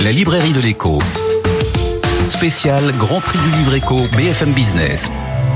La librairie de l'écho. Spécial Grand Prix du Livre Éco BFM Business.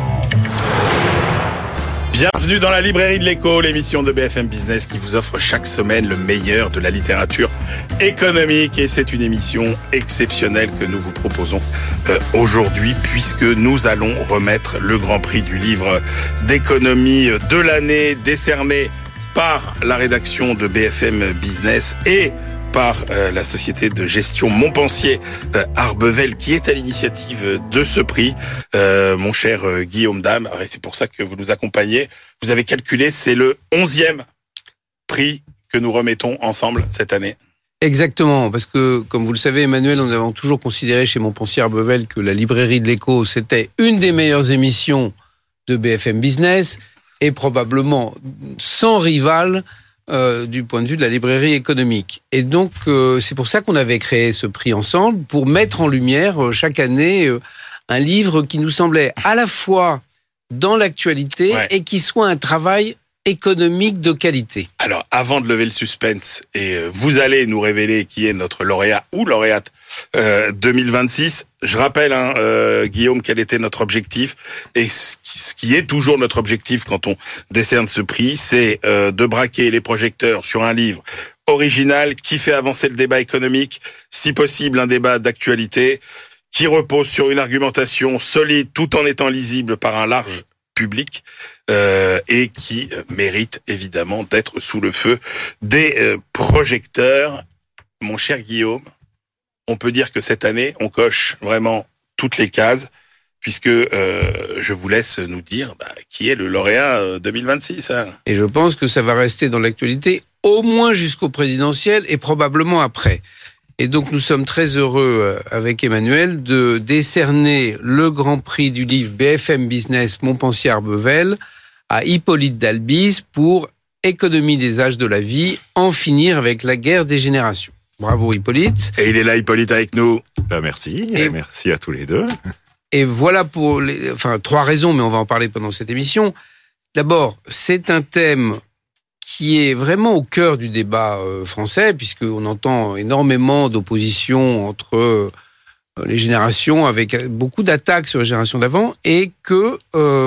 Bienvenue dans la librairie de l'écho, l'émission de BFM Business qui vous offre chaque semaine le meilleur de la littérature économique. Et c'est une émission exceptionnelle que nous vous proposons aujourd'hui, puisque nous allons remettre le Grand Prix du livre d'économie de l'année, décerné par la rédaction de BFM Business et par la société de gestion Montpensier Arbevel, qui est à l'initiative de ce prix. Mon cher Guillaume Dame, c'est pour ça que vous nous accompagnez. Vous avez calculé, c'est le 11e prix que nous remettons ensemble cette année. Exactement, parce que, comme vous le savez, Emmanuel, nous avons toujours considéré chez Montpensier Arbevel que la librairie de l'écho, c'était une des meilleures émissions de BFM Business et probablement sans rival du point de vue de la librairie économique. Et donc, c'est pour ça qu'on avait créé ce prix ensemble, pour mettre en lumière chaque année un livre qui nous semblait à la fois dans l'actualité et qui soit un travail économique de qualité. Alors, avant de lever le suspense, et vous allez nous révéler qui est notre lauréat ou lauréate 2026, je rappelle, Guillaume, quel était notre objectif, et ce qui est toujours notre objectif quand on décerne ce prix, c'est de braquer les projecteurs sur un livre original qui fait avancer le débat économique, si possible un débat d'actualité, qui repose sur une argumentation solide tout en étant lisible par un large public, et qui mérite évidemment d'être sous le feu des projecteurs. Mon cher Guillaume, on peut dire que cette année, on coche vraiment toutes les cases, puisque je vous laisse nous dire qui est le lauréat 2026. Et je pense que ça va rester dans l'actualité, au moins jusqu'au présidentiel et probablement après. Et donc nous sommes très heureux avec Emmanuel de décerner le Grand Prix du livre BFM Business Montpensier Arbevel à Hippolyte Dalbis pour Économie des âges de la vie, en finir avec la guerre des générations. Bravo Hippolyte. Et il est là, Hippolyte, avec nous. Merci, et merci à tous les deux. Et voilà pour trois raisons, mais on va en parler pendant cette émission. D'abord, c'est un thème qui est vraiment au cœur du débat français, puisqu'on entend énormément d'opposition entre les générations, avec beaucoup d'attaques sur les générations d'avant, et que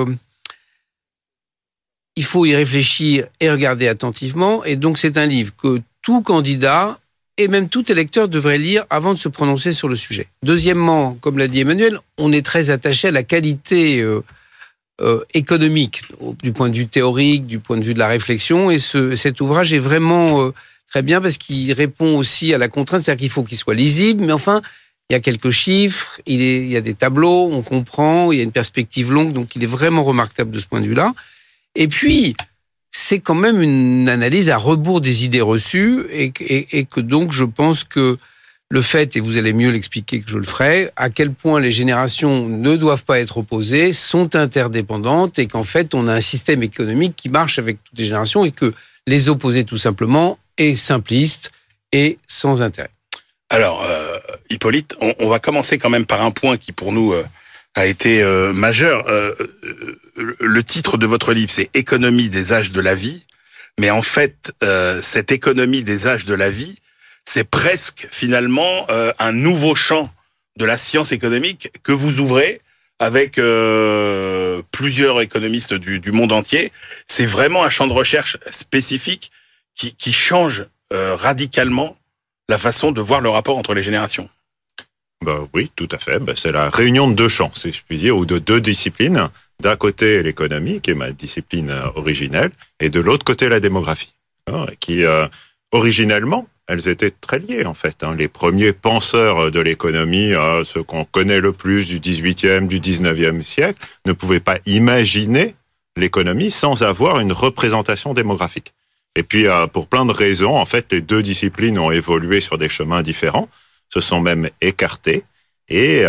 il faut y réfléchir et regarder attentivement. Et donc c'est un livre que tout candidat et même tout électeur devrait lire avant de se prononcer sur le sujet. Deuxièmement, comme l'a dit Emmanuel, on est très attaché à la qualité économique, du point de vue théorique, du point de vue de la réflexion, et cet ouvrage est vraiment très bien parce qu'il répond aussi à la contrainte, c'est-à-dire qu'il faut qu'il soit lisible, mais enfin, il y a quelques chiffres, il y a des tableaux, on comprend, il y a une perspective longue, donc il est vraiment remarquable de ce point de vue-là. Et puis, c'est quand même une analyse à rebours des idées reçues, et que donc je pense que le fait, et vous allez mieux l'expliquer que je le ferai, à quel point les générations ne doivent pas être opposées, sont interdépendantes, et qu'en fait, on a un système économique qui marche avec toutes les générations, et que les opposer tout simplement est simpliste et sans intérêt. Alors, Hippolyte, on va commencer quand même par un point qui pour nous a été majeur. Le titre de votre livre, c'est « Économie des âges de la vie », mais en fait, cette économie des âges de la vie, c'est presque finalement un nouveau champ de la science économique que vous ouvrez avec plusieurs économistes du monde entier. C'est vraiment un champ de recherche spécifique qui change radicalement la façon de voir le rapport entre les générations. Oui, tout à fait. C'est la réunion de deux champs, si je puis dire, ou de deux disciplines. D'un côté, l'économie, qui est ma discipline originelle, et de l'autre côté, la démographie, qui, originellement, elles étaient très liées, en fait. Les premiers penseurs de l'économie, ceux qu'on connaît le plus du 18e, du 19e siècle, ne pouvaient pas imaginer l'économie sans avoir une représentation démographique. Et puis, pour plein de raisons, en fait, les deux disciplines ont évolué sur des chemins différents, se sont même écartés, et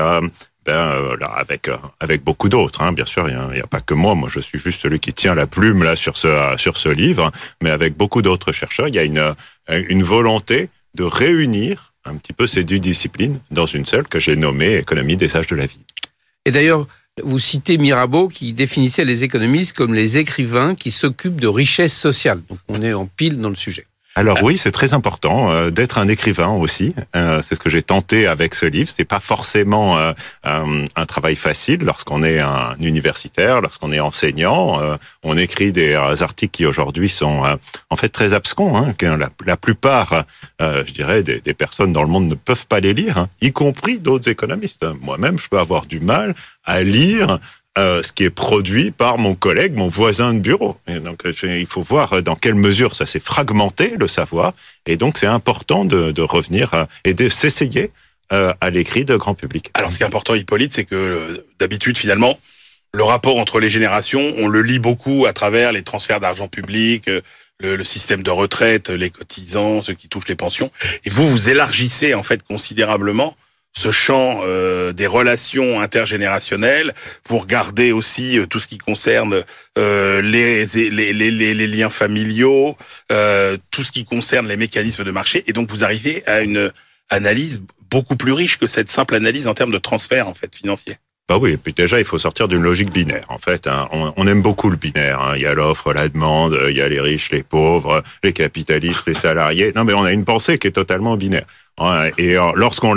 avec beaucoup d'autres, bien sûr, il n'y a pas que moi je suis juste celui qui tient la plume là sur ce livre, mais avec beaucoup d'autres chercheurs, il y a une volonté de réunir un petit peu ces deux disciplines dans une seule que j'ai nommée Économie des âges de la vie. Et d'ailleurs, vous citez Mirabeau qui définissait les économistes comme les écrivains qui s'occupent de richesse sociale. Donc on est en pile dans le sujet. Alors oui, c'est très important d'être un écrivain aussi. C'est ce que j'ai tenté avec ce livre. C'est pas forcément un travail facile lorsqu'on est un universitaire, lorsqu'on est enseignant. On écrit des articles qui aujourd'hui sont en fait très abscons. Hein, que la plupart, je dirais, des personnes dans le monde ne peuvent pas les lire, hein, y compris d'autres économistes. Moi-même, je peux avoir du mal à lire ce qui est produit par mon collègue, mon voisin de bureau. Et donc, il faut voir dans quelle mesure ça s'est fragmenté, le savoir. Et donc, c'est important de revenir et de s'essayer à l'écrit de grand public. Alors, ce qui est important, Hippolyte, c'est que d'habitude, finalement, le rapport entre les générations, on le lit beaucoup à travers les transferts d'argent public, le système de retraite, les cotisants, ceux qui touchent les pensions. Et vous élargissez, en fait, considérablement ce champ des relations intergénérationnelles. Vous regardez aussi tout ce qui concerne les liens familiaux, tout ce qui concerne les mécanismes de marché, et donc vous arrivez à une analyse beaucoup plus riche que cette simple analyse en termes de transfert en fait financier. Bah oui, et puis déjà, il faut sortir d'une logique binaire. En fait, hein, on aime beaucoup le binaire. Hein. Il y a l'offre, la demande, il y a les riches, les pauvres, les capitalistes, les salariés. Non, mais on a une pensée qui est totalement binaire. Et lorsqu'on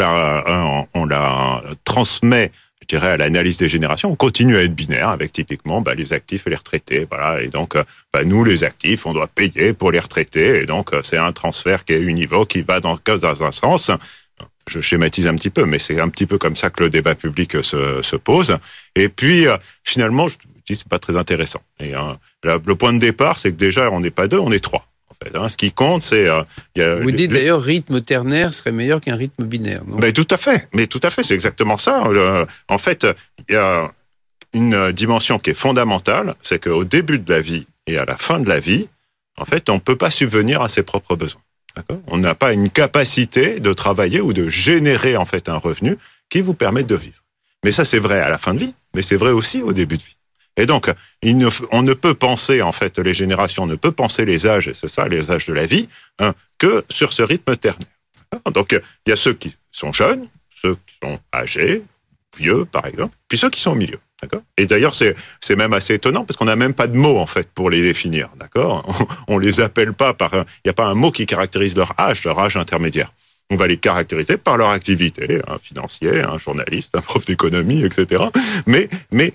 la transmet, je dirais, à l'analyse des générations, on continue à être binaire avec typiquement les actifs et les retraités. Voilà. Et donc, nous, les actifs, on doit payer pour les retraités. Et donc, c'est un transfert qui est univoque, qui va dans un sens. Je schématise un petit peu, mais c'est un petit peu comme ça que le débat public se pose. Et puis, finalement, je dis c'est pas très intéressant. Et le point de départ, c'est que déjà, on n'est pas deux, on est trois. En fait, hein. Ce qui compte, c'est... Vous dites d'ailleurs, rythme ternaire serait meilleur qu'un rythme binaire, non ? Mais tout à fait, c'est exactement ça. En fait, il y a une dimension qui est fondamentale, c'est qu'au début de la vie et à la fin de la vie, en fait, on peut pas subvenir à ses propres besoins. D'accord ? On n'a pas une capacité de travailler ou de générer en fait un revenu qui vous permette de vivre. Mais ça, c'est vrai à la fin de vie, mais c'est vrai aussi au début de vie. Et donc, on ne peut penser, en fait, les générations ne peut penser les âges, et c'est ça, les âges de la vie, hein, que sur ce rythme ternaire. D'accord ? Donc, il y a ceux qui sont jeunes, ceux qui sont âgés, vieux, par exemple, puis ceux qui sont au milieu. D'accord ? Et d'ailleurs, c'est même assez étonnant parce qu'on n'a même pas de mots en fait pour les définir. D'accord ? On les appelle pas il n'y a pas un mot qui caractérise leur âge intermédiaire. On va les caractériser par leur activité, un financier, un journaliste, un prof d'économie, etc. Mais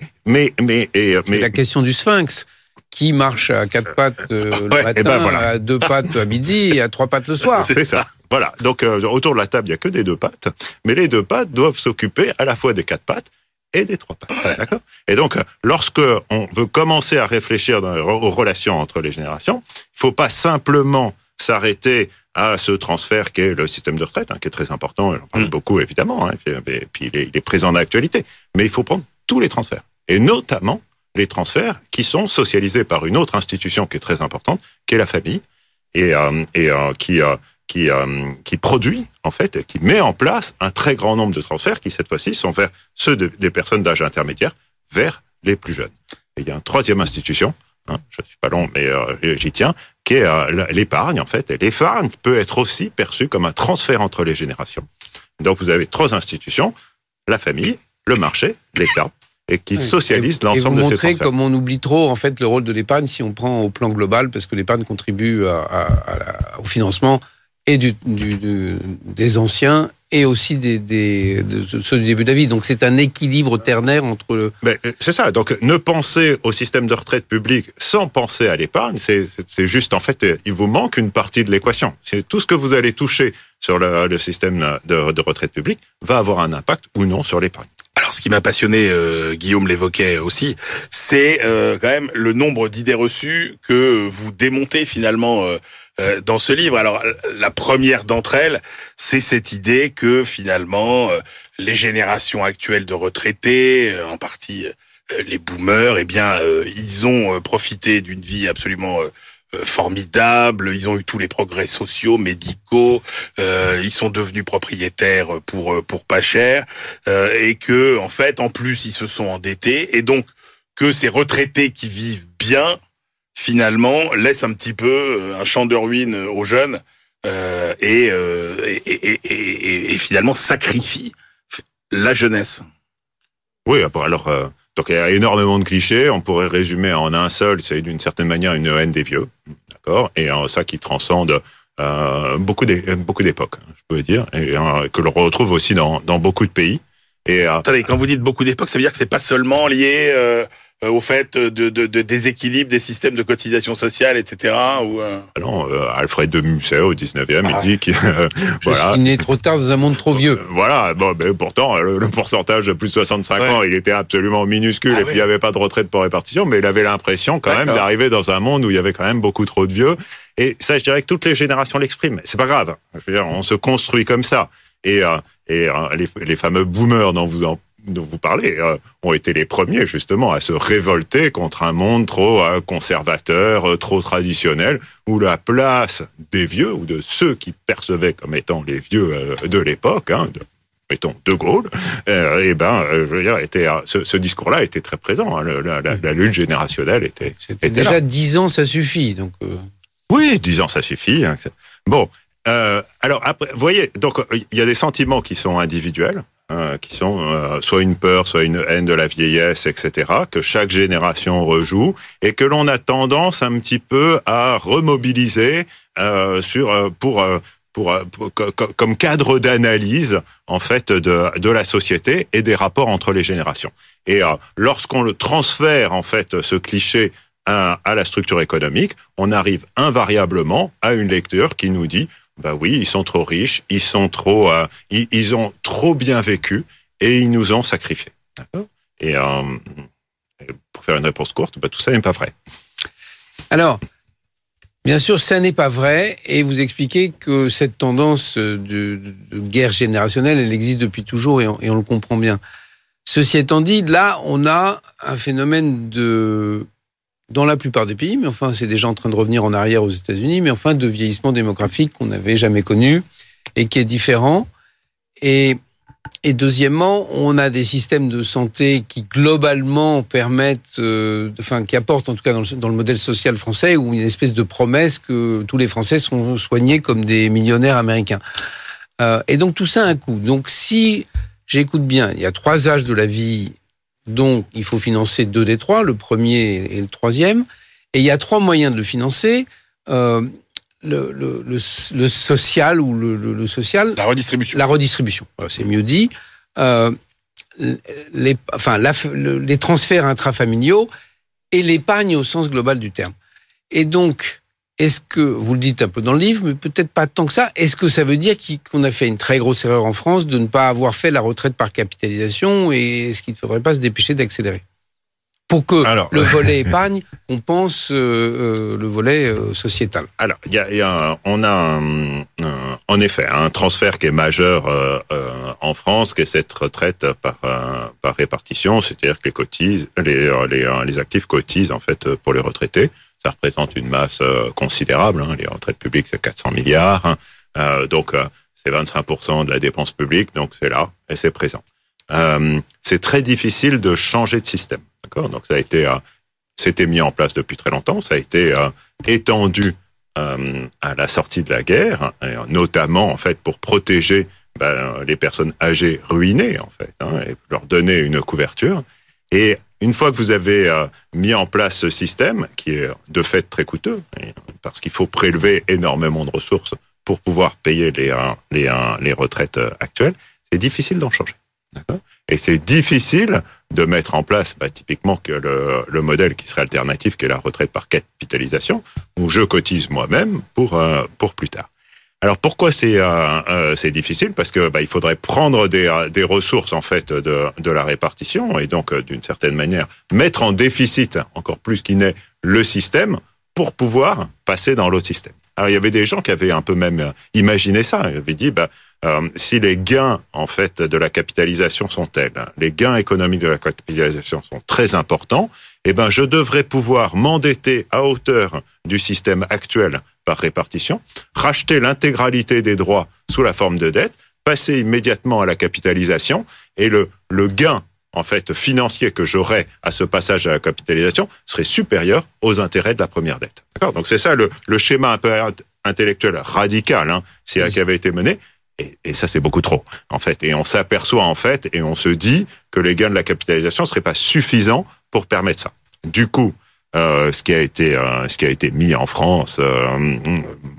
c'est la question du sphinx. Qui marche à 4 pattes le matin, voilà. À 2 pattes à midi et à 3 pattes le soir. C'est ça. Voilà. Donc, autour de la table, il n'y a que des 2 pattes. Mais les 2 pattes doivent s'occuper à la fois des 4 pattes et des 3 pattes. D'accord ? Et donc, lorsque on veut commencer à réfléchir aux relations entre les générations, il faut pas simplement s'arrêter à ce transfert qu'est le système de retraite, hein, qui est très important, j'en parle beaucoup évidemment, hein, et puis il est présent dans l'actualité. Mais il faut prendre tous les transferts, et notamment les transferts qui sont socialisés par une autre institution qui est très importante, qui est la famille, et qui produit, en fait, qui met en place un très grand nombre de transferts qui, cette fois-ci, sont vers ceux des personnes d'âge intermédiaire, vers les plus jeunes. Et il y a une troisième institution, hein, je ne suis pas long, mais j'y tiens, qui est l'épargne, en fait. Et l'épargne peut être aussi perçue comme un transfert entre les générations. Donc, vous avez 3 institutions, la famille, le marché, l'État, et qui socialisent l'ensemble de ces transferts. Et vous montrez comme on oublie trop, en fait, le rôle de l'épargne si on prend au plan global, parce que l'épargne contribue au financement et des anciens et aussi de ceux du début de la vie. Donc c'est un équilibre ternaire entre c'est ça. Donc ne penser au système de retraite public sans penser à l'épargne, c'est juste, en fait, il vous manque une partie de l'équation. C'est tout ce que vous allez toucher sur le système de retraite public va avoir un impact ou non sur l'épargne. Alors, ce qui m'a passionné, Guillaume l'évoquait aussi, c'est quand même le nombre d'idées reçues que vous démontez finalement dans ce livre. Alors, la première d'entre elles, c'est cette idée que finalement, les générations actuelles de retraités, en partie les boomers, eh bien, ils ont profité d'une vie absolument formidable, ils ont eu tous les progrès sociaux, médicaux, ils sont devenus propriétaires pour pas cher, et que en fait, en plus, ils se sont endettés, et donc que ces retraités qui vivent bien, finalement, laissent un petit peu un champ de ruines aux jeunes, et finalement sacrifient la jeunesse. Oui, alors donc il y a énormément de clichés. On pourrait résumer en un seul. C'est d'une certaine manière une haine des vieux, d'accord, et ça qui transcende beaucoup d'époques, je peux dire, et que l'on retrouve aussi dans beaucoup de pays. Et attendez, quand vous dites beaucoup d'époques, ça veut dire que c'est pas seulement lié au fait de déséquilibre des systèmes de cotisation sociale, etc. Non, Alfred de Musset au 19e, il dit que je suis né trop tard dans un monde trop vieux. Voilà, bon, mais pourtant le pourcentage de plus de 65 ans, il était absolument minuscule, et puis il n'y avait pas de retraite pour répartition, mais il avait l'impression quand même d'arriver dans un monde où il y avait quand même beaucoup trop de vieux. Et ça, je dirais que toutes les générations l'expriment. C'est pas grave. Je veux dire, on se construit comme ça. Et les fameux boomers dont vous parlez ont été les premiers justement à se révolter contre un monde trop conservateur, trop traditionnel, où la place des vieux ou de ceux qui percevaient comme étant les vieux de l'époque, mettons De Gaulle, je veux dire, ce discours-là était très présent. La lutte générationnelle était déjà là. 10 ans, ça suffit. Donc oui, 10 ans, ça suffit. Bon. Alors après, vous voyez, donc il y a des sentiments qui sont individuels, qui sont soit une peur, soit une haine de la vieillesse, etc., que chaque génération rejoue et que l'on a tendance un petit peu à remobiliser comme cadre d'analyse en fait de la société et des rapports entre les générations. Et lorsqu'on le transfère en fait ce cliché à la structure économique, on arrive invariablement à une lecture qui nous dit bah oui, ils sont trop riches, ils ont trop bien vécu et ils nous ont sacrifiés. D'accord ? Et pour faire une réponse courte, tout ça n'est pas vrai. Alors, bien sûr, ça n'est pas vrai, et vous expliquez que cette tendance de guerre générationnelle, elle existe depuis toujours, et on le comprend bien. Ceci étant dit, là, on a un phénomène dans la plupart des pays, mais enfin, c'est déjà en train de revenir en arrière aux États-Unis, mais enfin, de vieillissement démographique qu'on n'avait jamais connu et qui est différent. Et deuxièmement, on a des systèmes de santé qui globalement permettent, qui apportent en tout cas dans le modèle social français, où il y a une espèce de promesse que tous les Français sont soignés comme des millionnaires américains. Et donc tout ça a un coût. Donc si j'écoute bien, il y a 3 âges de la vie. Donc, il faut financer 2 des 3, le premier et le troisième. Et il y a 3 moyens de le financer. Le social ou le social. La redistribution. La redistribution, c'est mieux dit. Les transferts intrafamiliaux et l'épargne au sens global du terme. Et donc, est-ce que, vous le dites un peu dans le livre, mais peut-être pas tant que ça, est-ce que ça veut dire qu'on a fait une très grosse erreur en France de ne pas avoir fait la retraite par capitalisation, et est-ce qu'il ne faudrait pas se dépêcher d'accélérer pour que le volet épargne compense le volet sociétal? Alors, on a en effet un transfert qui est majeur en France, qui est cette retraite par répartition, c'est-à-dire que les actifs cotisent en fait pour les retraités. Ça représente une masse considérable. Les retraites publiques, c'est 400 milliards. Donc, c'est 25% de la dépense publique. Donc, c'est là et c'est présent. C'est très difficile de changer de système. D'accord ? Donc, c'était mis en place depuis très longtemps. Ça a été étendu à la sortie de la guerre, notamment, en fait, pour protéger les personnes âgées ruinées, en fait, et leur donner une couverture. Et une fois que vous avez mis en place ce système, qui est de fait très coûteux, parce qu'il faut prélever énormément de ressources pour pouvoir payer les retraites actuelles, c'est difficile d'en changer. D'accord ? Et c'est difficile de mettre en place typiquement que le modèle qui serait alternatif, qui est la retraite par capitalisation, où je cotise moi-même pour plus tard. Alors pourquoi c'est difficile ? Parce que il faudrait prendre des ressources en fait de la répartition, et donc d'une certaine manière mettre en déficit encore plus qu'il n'est le système pour pouvoir passer dans l'autre système. Alors il y avait des gens qui avaient un peu même imaginé ça. Ils avaient dit si les gains en fait de la capitalisation sont tels, les gains économiques de la capitalisation sont très importants, je devrais pouvoir m'endetter à hauteur du système actuel par répartition, racheter l'intégralité des droits sous la forme de dette, passer immédiatement à la capitalisation, et le gain en fait financier que j'aurais à ce passage à la capitalisation serait supérieur aux intérêts de la première dette. D'accord ? Donc c'est ça le schéma un peu intellectuel radical qui avait été mené. Et ça, c'est beaucoup trop, en fait. Et on s'aperçoit, en fait, et on se dit que les gains de la capitalisation ne seraient pas suffisants pour permettre ça. Du coup, ce qui a été mis en France,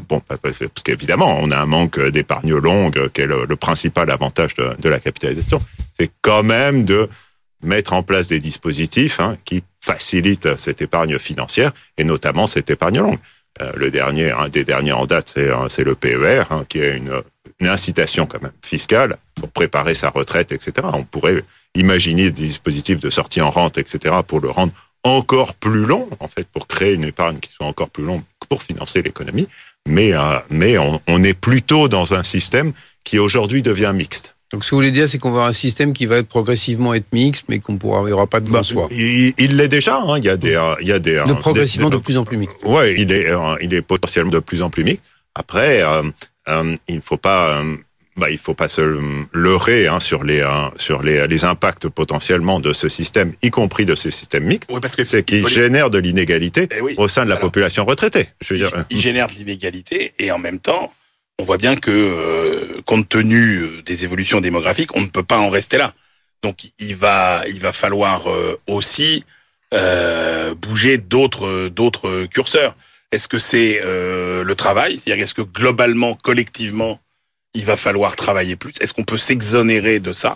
parce qu'évidemment, on a un manque d'épargne longue, qui est le principal avantage de la capitalisation. C'est quand même de mettre en place des dispositifs qui facilitent cette épargne financière, et notamment cette épargne longue. Un des derniers en date, c'est le PER, qui est une incitation quand même fiscale pour préparer sa retraite, etc. On pourrait imaginer des dispositifs de sortie en rente, etc., pour le rendre encore plus long, en fait, pour créer une épargne qui soit encore plus longue pour financer l'économie. Mais on est plutôt dans un système qui aujourd'hui devient mixte. Donc, ce que vous voulez dire, c'est qu'on va avoir un système qui va progressivement être mixte, mais il n'y aura pas de bon soi. Il l'est déjà, Il y a des progressivement de plus en plus mixte. Ouais, il est potentiellement de plus en plus mixte. Après, il faut pas se leurrer sur les impacts potentiellement de ce système, y compris de ce système mixte. Oui, parce que c'est qu'il génère de l'inégalité au sein de la population retraitée. Il génère de l'inégalité, et en même temps, on voit bien que, compte tenu des évolutions démographiques, on ne peut pas en rester là. Donc, il va falloir aussi bouger d'autres curseurs. Est-ce que c'est le travail? C'est-à-dire, est-ce que globalement, collectivement, il va falloir travailler plus? Est-ce qu'on peut s'exonérer de ça?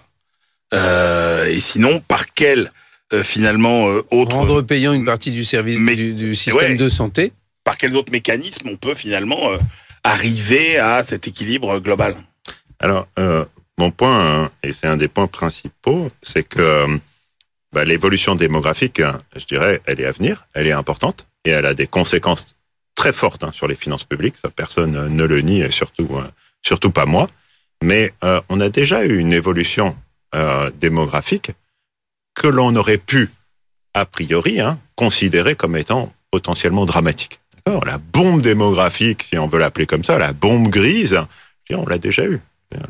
Et sinon, par quel finalement autre... Rendre payant une partie du service du système de santé? Par quels autres mécanismes on peut finalement arriver à cet équilibre global? Alors, mon point, et c'est un des points principaux, c'est que l'évolution démographique, je dirais, elle est à venir, elle est importante, et elle a des conséquences très fortes sur les finances publiques. Ça, personne ne le nie, et surtout pas moi. Mais on a déjà eu une évolution démographique que l'on aurait pu, a priori, considérer comme étant potentiellement dramatique. D'accord ? La bombe démographique, si on veut l'appeler comme ça, la bombe grise, on l'a déjà eu.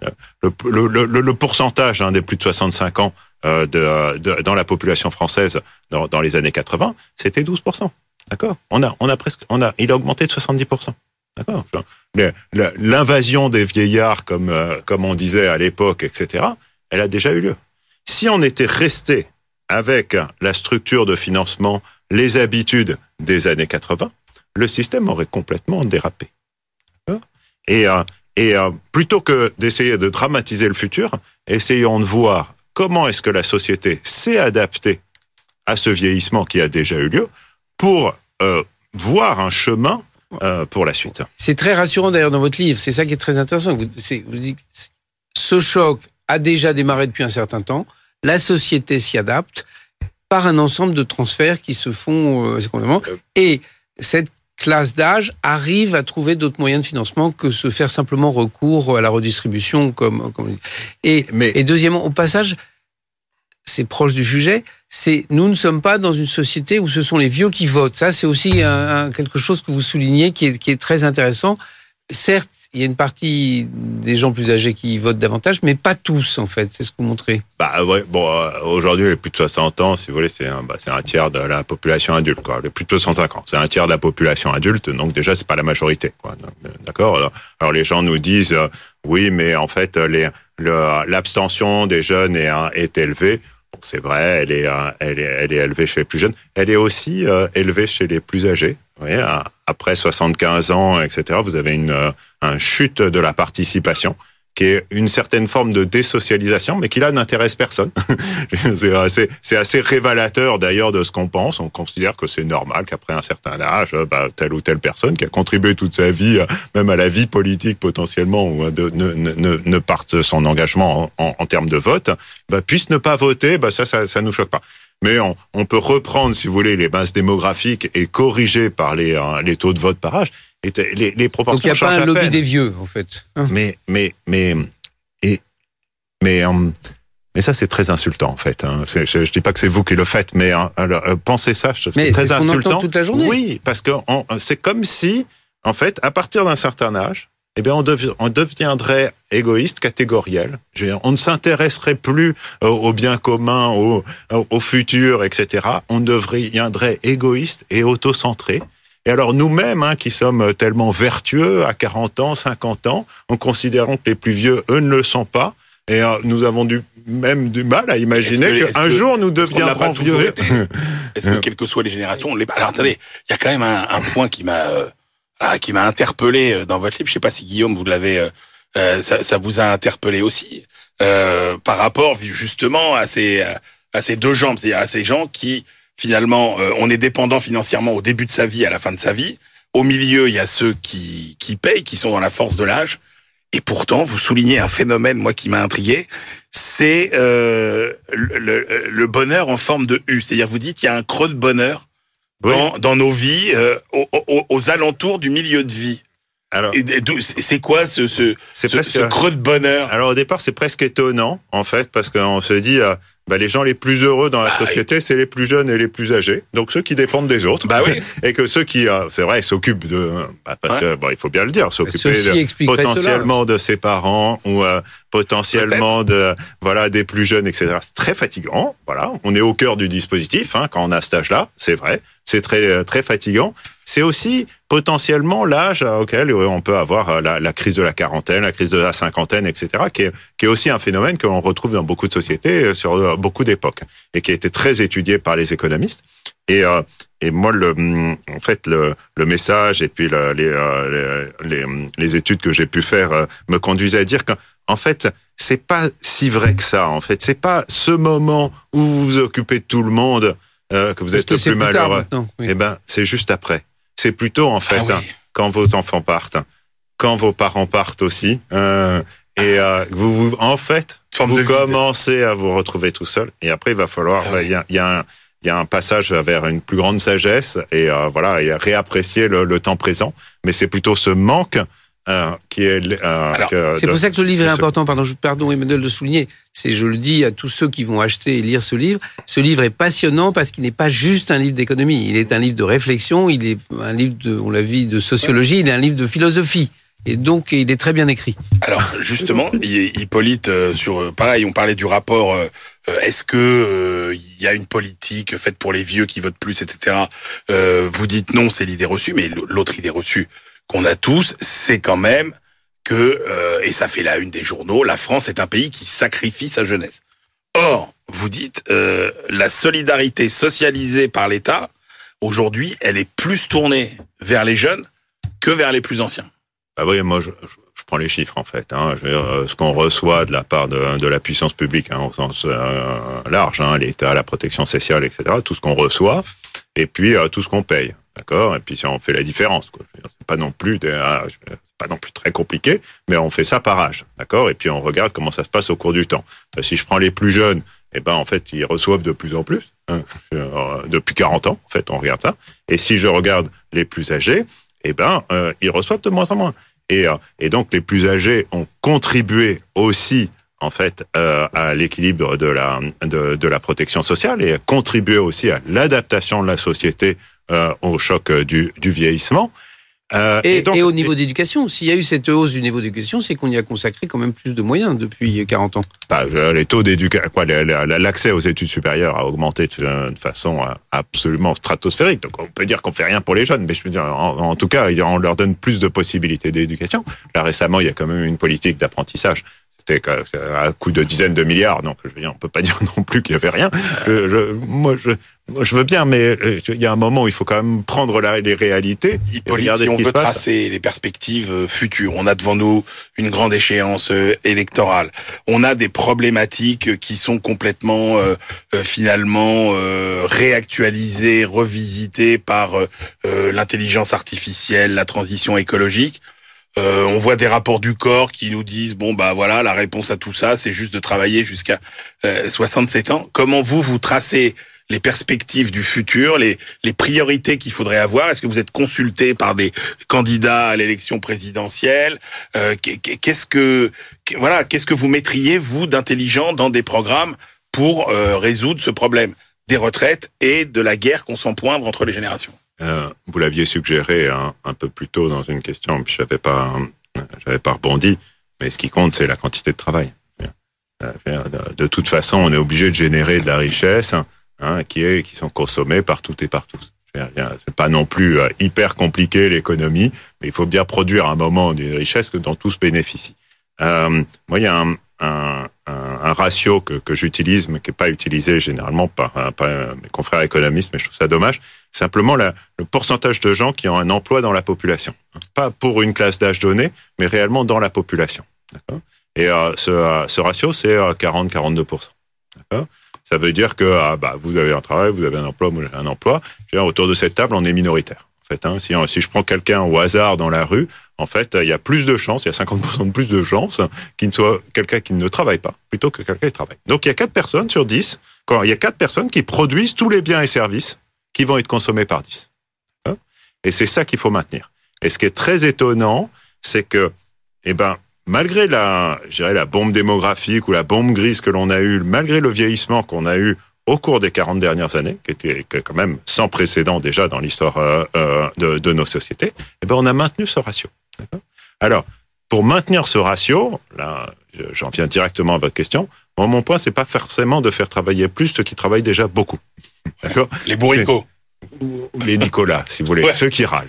Le pourcentage des plus de 65 ans dans la population française dans les années 80, c'était 12%. D'accord ? Il a augmenté de 70%. D'accord ? L'invasion des vieillards, comme on disait à l'époque, etc., elle a déjà eu lieu. Si on était resté avec la structure de financement, les habitudes des années 80, le système aurait complètement dérapé. D'accord ? Et plutôt que d'essayer de dramatiser le futur, essayons de voir comment est-ce que la société s'est adaptée à ce vieillissement qui a déjà eu lieu pour voir un chemin pour la suite. C'est très rassurant d'ailleurs dans votre livre, c'est ça qui est très intéressant. Vous dites, ce choc a déjà démarré depuis un certain temps, la société s'y adapte par un ensemble de transferts qui se font secondairement, et cette classe d'âge arrive à trouver d'autres moyens de financement que se faire simplement recours à la redistribution, comme on dit. Et deuxièmement, au passage, c'est proche du sujet, nous ne sommes pas dans une société où ce sont les vieux qui votent. Ça, c'est aussi quelque chose que vous soulignez qui est très intéressant. Certes, il y a une partie des gens plus âgés qui votent davantage, mais pas tous, en fait. C'est ce que vous montrez. Aujourd'hui, les plus de 60 ans, si vous voulez, c'est un tiers de la population adulte, quoi. Les plus de 65 ans, c'est un tiers de la population adulte, donc déjà, c'est pas la majorité, quoi. D'accord? Alors, les gens nous disent, oui, mais en fait, l'abstention des jeunes est élevée. Bon, c'est vrai, elle est élevée chez les plus jeunes. Elle est aussi élevée chez les plus âgés. Vous voyez, après 75 ans, etc., vous avez une chute de la participation, qui est une certaine forme de désocialisation, mais qui là n'intéresse personne. C'est assez révélateur d'ailleurs de ce qu'on pense. On considère que c'est normal qu'après un certain âge, telle ou telle personne qui a contribué toute sa vie, même à la vie politique potentiellement, ne parte son engagement en termes de vote, puisse ne pas voter. Ça nous choque pas. Mais on peut reprendre, si vous voulez, les bases démographiques et corriger par les taux de vote par âge. Et les proportions changent à peine. Donc il n'y a pas un lobby des vieux, en fait. Mais ça, c'est très insultant, en fait. Je dis pas que c'est vous qui le faites, mais pensez ça, je trouve c'est très insultant. Mais c'est ce qu'on entend toute la journée. Oui, parce que c'est comme si, en fait, à partir d'un certain âge, on deviendrait égoïste, catégoriel. On ne s'intéresserait plus au bien commun, au futur, etc. On deviendrait égoïste et autocentré. Et alors nous-mêmes, qui sommes tellement vertueux à 40 ans, 50 ans, en considérant que les plus vieux, eux, ne le sont pas. Et nous avons même du mal à imaginer qu'un jour nous deviendrons vieux. Est-ce que, quelles que soient les générations, alors attendez, il y a quand même un point qui m'a qui m'a interpellé dans votre livre. Je sais pas si Guillaume, vous l'avez, ça vous a interpellé aussi, par rapport justement à ces deux jambes, c'est-à-dire à ces gens qui finalement, on est dépendant financièrement au début de sa vie, à la fin de sa vie. Au milieu, il y a ceux qui payent, qui sont dans la force de l'âge. Et pourtant, vous soulignez un phénomène, moi, qui m'a intrigué, c'est le bonheur en forme de U. C'est-à-dire, vous dites, il y a un creux de bonheur dans nos vies, aux alentours du milieu de vie. Alors, c'est quoi ce creux de bonheur? Alors, au départ, c'est presque étonnant, en fait, parce qu'on se dit... les gens les plus heureux dans la société, c'est les plus jeunes et les plus âgés. Donc ceux qui dépendent des autres. Et que ceux qui, c'est vrai, s'occupent de, parce que il faut bien le dire, s'occuper potentiellement de ses parents ou potentiellement des plus jeunes, etc. C'est très fatigant. Voilà, on est au cœur du dispositif quand on a cet âge-là. C'est vrai, c'est très très fatigant. C'est aussi potentiellement l'âge auquel on peut avoir la crise de la quarantaine, la crise de la cinquantaine, etc., qui est aussi un phénomène que l'on retrouve dans beaucoup de sociétés sur beaucoup d'époques et qui a été très étudié par les économistes. Et moi, le message et puis les études que j'ai pu faire me conduisent à dire qu'en fait, c'est pas si vrai que ça. En fait, c'est pas ce moment où vous vous occupez de tout le monde que vous êtes le plus malheureux. Oui. C'est juste après. C'est plutôt, en fait, quand vos enfants partent, quand vos parents partent aussi, vous commencez à vous retrouver tout seul. Et après, il va falloir, il y a un passage vers une plus grande sagesse et réapprécier le temps présent. Mais c'est plutôt ce manque qui est... c'est pour ça que le livre est important. Pardon, Emmanuel, de souligner. Je le dis à tous ceux qui vont acheter et lire ce livre. Ce livre est passionnant parce qu'il n'est pas juste un livre d'économie. Il est un livre de réflexion. Il est un livre de sociologie. Il est un livre de philosophie. Et donc, il est très bien écrit. Alors, justement, Hippolyte, pareil, on parlait du rapport. Est-ce que il y a une politique faite pour les vieux qui votent plus, etc. Vous dites non, c'est l'idée reçue, mais l'autre idée reçue qu'on a tous, c'est quand même que, et ça fait la une des journaux, la France est un pays qui sacrifie sa jeunesse. Or, vous dites, la solidarité socialisée par l'État, aujourd'hui, elle est plus tournée vers les jeunes que vers les plus anciens. Moi, je prends les chiffres, en fait. Ce qu'on reçoit de la part de la puissance publique, au sens large, l'État, la protection sociale, etc., tout ce qu'on reçoit, et puis tout ce qu'on paye. D'accord? Et puis si on fait la différence, quoi. C'est pas non plus très compliqué, mais on fait ça par âge. D'accord? Et puis on regarde comment ça se passe au cours du temps. Si je prends les plus jeunes, en fait, ils reçoivent de plus en plus, depuis 40 ans, en fait, on regarde ça. Et si je regarde les plus âgés, ils reçoivent de moins en moins. Et donc les plus âgés ont contribué aussi, en fait, à l'équilibre de la protection sociale et contribué aussi à l'adaptation de la société au choc du vieillissement. Et au niveau d'éducation, s'il y a eu cette hausse du niveau d'éducation, c'est qu'on y a consacré quand même plus de moyens depuis 40 ans. Les taux d'éducation, l'accès aux études supérieures a augmenté de façon absolument stratosphérique. Donc on peut dire qu'on fait rien pour les jeunes, mais je veux dire, en tout cas, on leur donne plus de possibilités d'éducation. Là récemment, il y a quand même une politique d'apprentissage. C'était à coût de dizaines de milliards, donc je veux dire, on peut pas dire non plus qu'il y avait rien. Moi, je veux bien, mais il y a un moment où il faut quand même prendre les réalités. Hippolyte, si on veut tracer les perspectives futures, on a devant nous une grande échéance électorale. On a des problématiques qui sont complètement finalement réactualisées, revisitées par l'intelligence artificielle, la transition écologique. On voit des rapports du corps qui nous disent la réponse à tout ça, c'est juste de travailler jusqu'à 67 ans. Comment vous tracez les perspectives du futur, les priorités qu'il faudrait avoir? Est-ce que vous êtes consulté par des candidats à l'élection présidentielle? Qu'est-ce que vous mettriez, vous, d'intelligent dans des programmes pour résoudre ce problème des retraites et de la guerre qu'on sent poindre entre les générations? Vous l'aviez suggéré un peu plus tôt dans une question, puis j'avais pas rebondi, mais ce qui compte, c'est la quantité de travail. De toute façon, on est obligé de générer de la richesse qui sont consommées par toutes et par tous. C'est pas non plus hyper compliqué l'économie, mais il faut bien produire à un moment des richesses dont tous bénéficient. Moi, il y a un ratio que j'utilise, mais qui n'est pas utilisé généralement par mes confrères économistes, mais je trouve ça dommage, simplement le pourcentage de gens qui ont un emploi dans la population. Pas pour une classe d'âge donnée, mais réellement dans la population. D'accord ? Et ce ratio, c'est 40-42%. D'accord ? Ça veut dire que vous avez un travail, vous avez un emploi, moi j'ai un emploi. Je veux dire, autour de cette table, on est minoritaire. En fait, si je prends quelqu'un au hasard dans la rue, en fait, il y a plus de chances, il y a 50% de plus de chances qu'il ne soit quelqu'un qui ne travaille pas, plutôt que quelqu'un qui travaille. Donc, il y a 4 personnes sur 10, il y a 4 personnes qui produisent tous les biens et services qui vont être consommés par 10. Et c'est ça qu'il faut maintenir. Et ce qui est très étonnant, c'est que, malgré la bombe démographique ou la bombe grise que l'on a eue, malgré le vieillissement qu'on a eu au cours des 40 dernières années, qui était quand même sans précédent déjà dans l'histoire de nos sociétés, on a maintenu ce ratio. D'accord ? Alors, pour maintenir ce ratio, là, j'en viens directement à votre question, mon point, c'est pas forcément de faire travailler plus ceux qui travaillent déjà beaucoup. D'accord ? Les bourricots. Les Nicolas, si vous voulez, ceux qui râlent.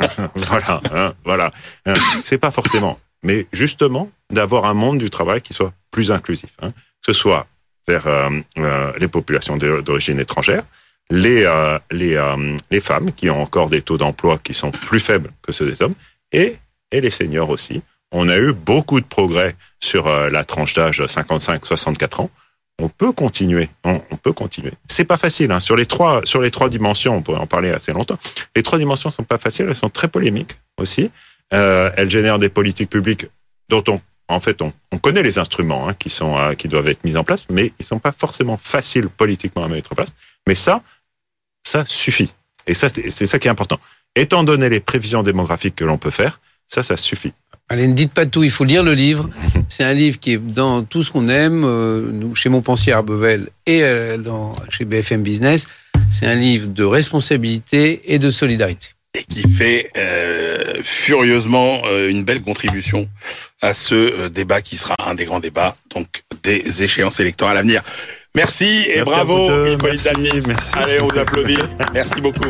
Voilà. C'est pas forcément. Mais justement, d'avoir un monde du travail qui soit plus inclusif. Que ce soit vers les populations d'origine étrangère, les femmes qui ont encore des taux d'emploi qui sont plus faibles que ceux des hommes, et les seniors aussi. On a eu beaucoup de progrès sur la tranche d'âge 55-64 ans. On peut continuer. C'est pas facile. Sur les trois dimensions, on pourrait en parler assez longtemps. Les 3 dimensions sont pas faciles. Elles sont très polémiques aussi. Elles génèrent des politiques publiques dont on connaît les instruments qui doivent être mis en place, mais ils sont pas forcément faciles politiquement à mettre en place. Mais ça suffit. Et ça, c'est ça qui est important. Étant donné les prévisions démographiques que l'on peut faire, ça suffit. Allez, ne dites pas tout, il faut lire le livre. C'est un livre qui est dans tout ce qu'on aime, nous, chez Montpensier à Arbevel et chez BFM Business. C'est un livre de responsabilité et de solidarité. Et qui fait furieusement une belle contribution à ce débat qui sera un des grands débats, donc des échéances électorales à venir. Merci et bravo, Hippolyte Dalmis. Allez, on vous applaudit. Merci beaucoup.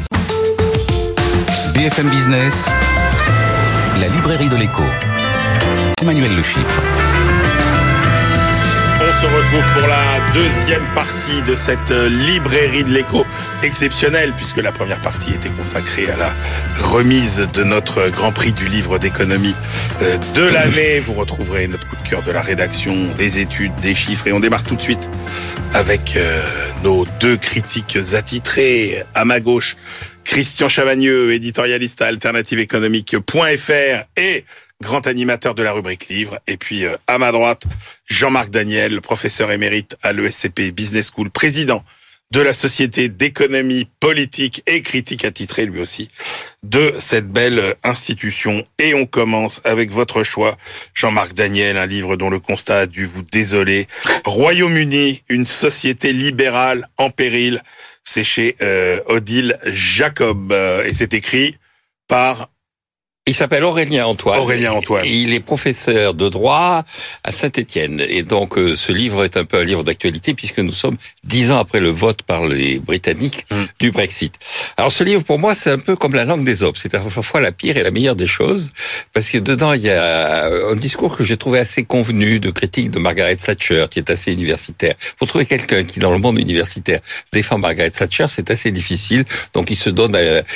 BFM Business, la librairie de l'écho. Emmanuel Le Chypre. On se retrouve pour la deuxième partie de cette librairie de l'écho exceptionnelle, puisque la première partie était consacrée à la remise de notre Grand Prix du livre d'économie de l'année. Vous retrouverez notre coup de cœur de la rédaction, des études, des chiffres, et on démarre tout de suite avec nos 2 critiques attitrés. À ma gauche, Christian Chavagneux, éditorialiste à alternativeéconomique.fr et grand animateur de la rubrique livre. Et puis, à ma droite, Jean-Marc Daniel, professeur émérite à l'ESCP Business School, président de la Société d'économie politique et critique attitré, lui aussi, de cette belle institution. Et on commence avec votre choix, Jean-Marc Daniel, un livre dont le constat a dû vous désoler. Royaume-Uni, une société libérale en péril. C'est chez Odile Jacob. Et c'est écrit par... Il s'appelle Aurélien Antoine. Et il est professeur de droit à Saint-Étienne. Et donc, ce livre est un peu un livre d'actualité puisque nous sommes 10 ans après le vote par les Britanniques du Brexit. Alors, ce livre, pour moi, c'est un peu comme la langue des hommes. C'est à la fois la pire et la meilleure des choses parce que dedans, il y a un discours que j'ai trouvé assez convenu de critique de Margaret Thatcher, qui est assez universitaire. Pour trouver quelqu'un qui, dans le monde universitaire, défend Margaret Thatcher, c'est assez difficile. Donc, il s'adonne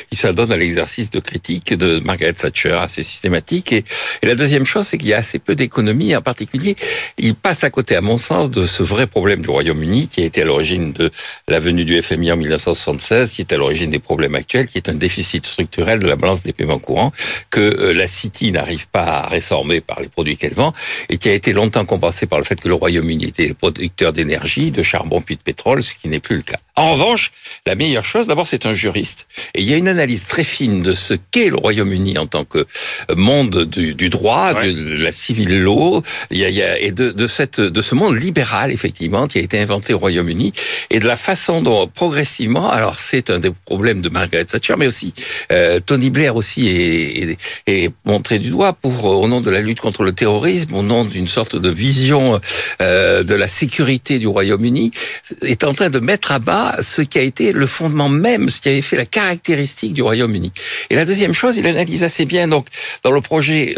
à l'exercice de critique de Margaret Thatcher assez systématique. Et la deuxième chose, c'est qu'il y a assez peu d'économie. En particulier, il passe à côté, à mon sens, de ce vrai problème du Royaume-Uni, qui a été à l'origine de la venue du FMI en 1976, qui est à l'origine des problèmes actuels, qui est un déficit structurel de la balance des paiements courants, que la City n'arrive pas à résorber par les produits qu'elle vend, et qui a été longtemps compensé par le fait que le Royaume-Uni était producteur d'énergie, de charbon puis de pétrole, ce qui n'est plus le cas. En revanche, la meilleure chose, d'abord, c'est un juriste. Et il y a une analyse très fine de ce qu'est le Royaume-Uni en tant que monde du droit, de la civil law, et de ce monde libéral, effectivement, qui a été inventé au Royaume-Uni, et de la façon dont, progressivement, alors c'est un des problèmes de Margaret Thatcher, mais aussi Tony Blair aussi est montré du doigt au nom de la lutte contre le terrorisme, au nom d'une sorte de vision de la sécurité du Royaume-Uni, est en train de mettre à bas pas ce qui a été le fondement même, ce qui avait fait la caractéristique du Royaume-Uni. Et la deuxième chose, il analyse assez bien donc dans le projet